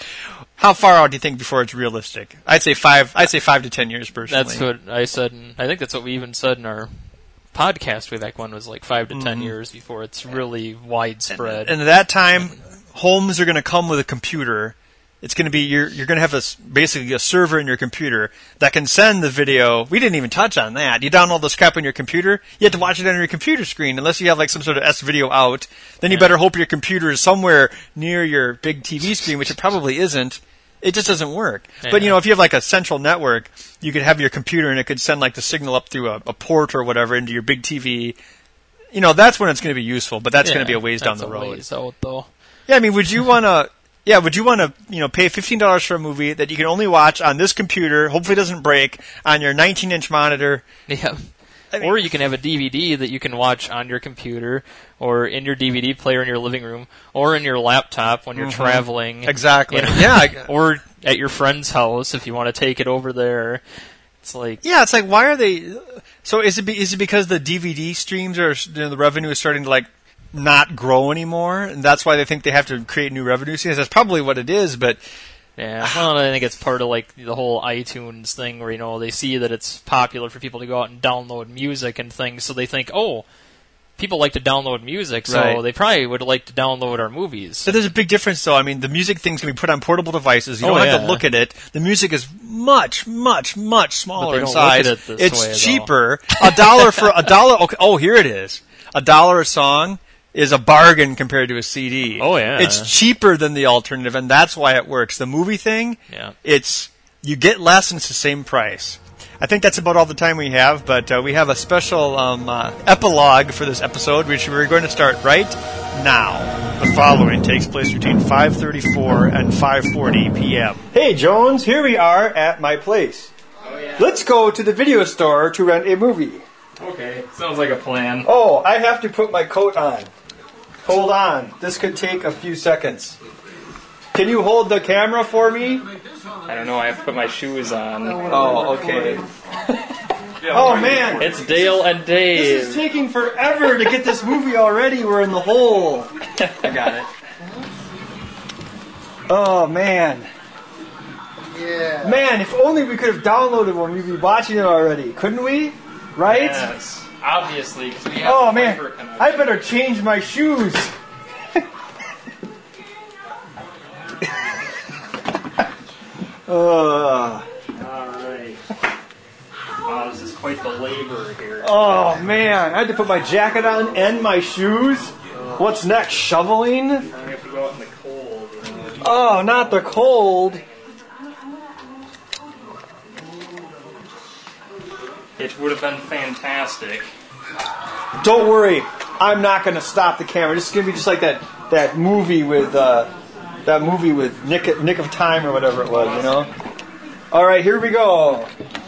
How far out do you think before it's realistic? I'd say five. I'd say five to ten years, personally. That's what I said. In, I think that's what we even said in our podcast way back when, was like five to mm-hmm. ten years before it's really widespread. And, and at that time, homes are going to come with a computer. It's going to be you're you're going to have a basically a server in your computer that can send the video. We didn't even touch on that. You download this crap on your computer, you have to watch it on your computer screen unless you have like some sort of S video out. Then you yeah. better hope your computer is somewhere near your big T V screen, which it probably isn't. It just doesn't work. Yeah. But you know, if you have like a central network, you could have your computer and it could send like the signal up through a, a port or whatever into your big T V. You know, that's when it's going to be useful. But that's yeah, going to be a ways down the a road. Ways out, though. Yeah, I mean, would you want to? Yeah, would you want to, you know, pay fifteen dollars for a movie that you can only watch on this computer, hopefully it doesn't break, on your nineteen inch monitor? Yeah. I mean, or you can have a D V D that you can watch on your computer, or in your D V D player in your living room, or in your laptop when you're mm-hmm. traveling. Exactly. You know, yeah. Or at your friend's house if you want to take it over there. It's like yeah, it's like why are they? So is it be, is it because the D V D streams are you know, the revenue is starting to like not grow anymore, and that's why they think they have to create new revenue streams? That's probably what it is, but. Yeah, well, I think it's part of like the whole iTunes thing where, you know, they see that it's popular for people to go out and download music and things, so they think, oh, people like to download music, so right. they probably would like to download our movies. So there's a big difference, though. I mean, the music things can be put on portable devices. You oh, don't yeah. have to look at it. The music is much, much, much smaller in size. Look at it this it's way, cheaper. a dollar for a dollar. Okay, oh, here it is. A dollar a song is a bargain compared to a C D. Oh, yeah. It's cheaper than the alternative, and that's why it works. The movie thing, yeah. it's you get less and it's the same price. I think that's about all the time we have, but uh, we have a special um, uh, epilogue for this episode, which we're going to start right now. The following takes place between five thirty-four and five forty p.m. Hey, Jones, here we are at my place. Oh, yeah. Let's go to the video store to rent a movie. Okay, sounds like a plan. Oh, I have to put my coat on. Hold on. This could take a few seconds. Can you hold the camera for me? I don't know. I have to put my shoes on. Oh, okay. Oh, man. It's Dale and Dave. This is taking forever to get this movie already. We're in the hole. I got it. Oh, man. Yeah. Man, if only we could have downloaded one, we'd be watching it already. Couldn't we? Right? Yes. Obviously, because we have oh, the man. fiber connection. I better change my shoes. uh. Alright. Wow, this is quite the labor here. Oh, man. I had to put my jacket on and my shoes. What's next? Shoveling? I have to go out in the cold. You know? Oh, not the cold. It would have been fantastic. Don't worry, I'm not going to stop the camera. This is going to be just like that, that movie with uh, that movie with Nick Nick of Time or whatever it was, you know. All right, here we go.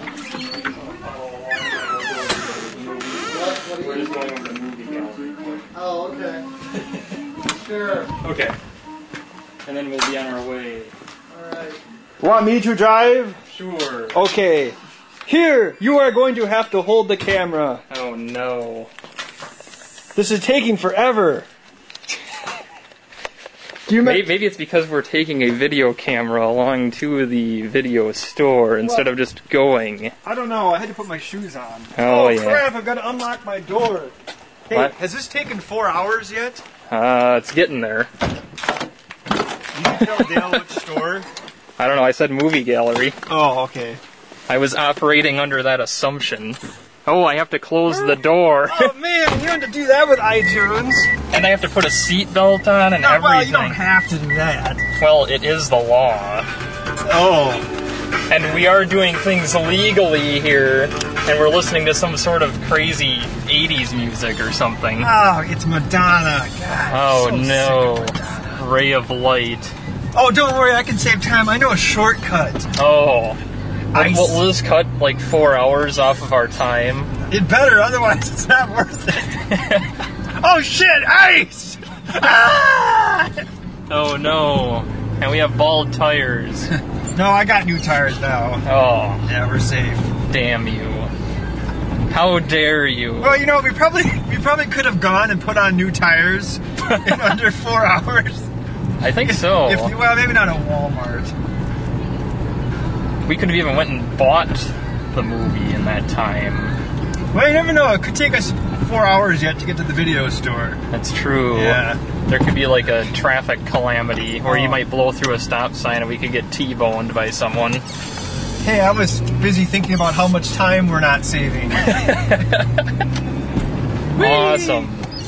We're just going over the movie gallery. Oh, okay. Sure. Okay. And then we'll be on our way. All right. Want me to drive? Sure. Okay. Here, you are going to have to hold the camera. Oh, no. This is taking forever. Do you maybe, maybe it's because we're taking a video camera along to the video store instead what? of just going. I don't know. I had to put my shoes on. Oh, oh yeah. crap. I've got to unlock my door. Hey, what? Has this taken four hours yet? Uh, it's getting there. You can tell Dale which store? I don't know. I said movie gallery. Oh, okay. I was operating under that assumption. Oh, I have to close the door. Oh, man, you had to do that with iTunes. And I have to put a seatbelt on and no, everything. Well, you don't have to do that. Well, it is the law. Oh. And we are doing things legally here. and we're listening to some sort of crazy eighties music or something. Oh, it's Madonna. God, Oh so no. sick of Madonna. Ray of light. Oh, don't worry, I can save time. I know a shortcut. Oh. Ice. Will, will this cut like four hours off of our time? It better, otherwise it's not worth it. Oh shit, ice! Ah! Oh no. And we have bald tires. No, I got new tires now. Oh, Yeah, we're safe. damn you. How dare you? Well, you know, we probably we probably could have gone and put on new tires in under four hours. I think so. If you, well, maybe not at Walmart. We could have even went and bought the movie in that time. Well, you never know. It could take us four hours yet to get to the video store. That's true. Yeah. There could be like a traffic calamity where you Oh. might blow through a stop sign and we could get T-boned by someone. Hey, I was busy thinking about how much time we're not saving. Awesome.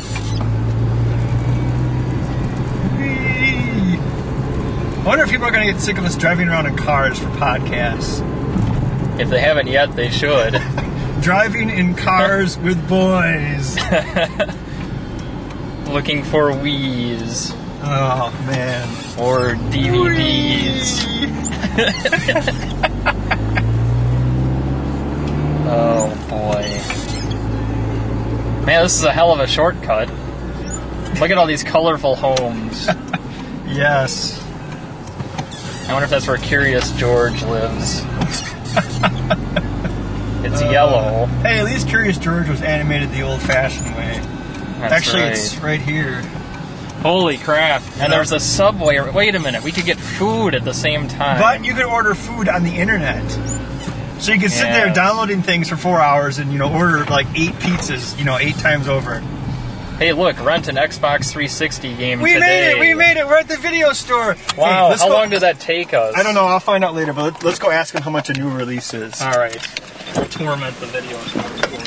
Whee! I wonder if people are going to get sick of us driving around in cars for podcasts. If they haven't yet, they should. Driving in cars with boys. Looking for Wii's Oh, man. or D V Ds. Oh boy. Man, this is a hell of a shortcut. Look at all these colorful homes. Yes. I wonder if that's where Curious George lives. It's yellow. Hey, at least Curious George was animated the old-fashioned way. That's Actually, right. it's right here. Holy crap. And there's a Subway. Wait a minute. We could get food at the same time. But you could order food on the internet. So you could sit there Yes. downloading things for four hours and, you know, order like eight pizzas, you know, eight times over. Hey, look. Rent an Xbox three sixty game We today. made it! We made it! We're at the video store! Wow. Hey, let's How go- long did that take us? I don't know. I'll find out later, but let- let's go ask him how much a new release is. All right. We'll torment the video store.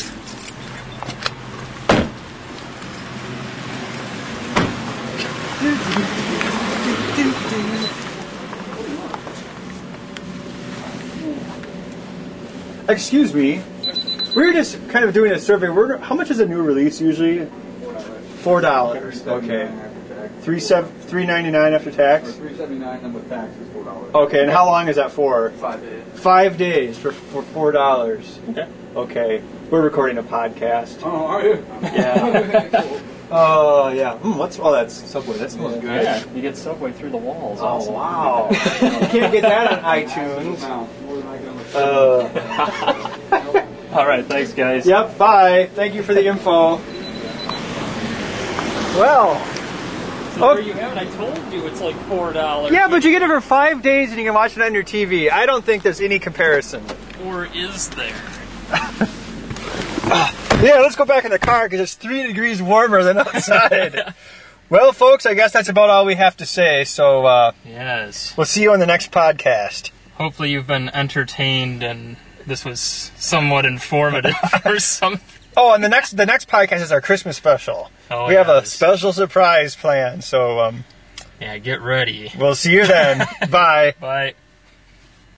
Excuse me. We were just kind of doing a survey. We're, how much is a new release usually? Four dollars. Okay. Three seven three ninety nine after tax. Three seventy nine, and with tax is four dollars. Okay, and how long is that for? Five days. Five days for for four dollars. Okay. Okay. We're recording a podcast. Oh, are you? Yeah. Cool. Oh yeah. Mm, what's oh that's Subway. That smells good. Yeah, you get Subway through the walls. Oh Also. wow. You can't get that on iTunes. Now, more than I can understand. Uh, All right, thanks, guys. yep. Bye. Thank you for the info. Well. So there you have it. I told you it's like four dollars. Yeah, but you get it for five days and you can watch it on your T V. I don't think there's any comparison. Or is there? Yeah, let's go back in the car because it's three degrees warmer than outside. Well, folks, I guess that's about all we have to say. So uh, Yes. we'll see you on the next podcast. Hopefully you've been entertained and this was somewhat informative for some. Oh, and the next the next podcast is our Christmas special. Oh, we have a yes. special surprise planned. So um, Yeah, get ready. we'll see you then. Bye. Bye.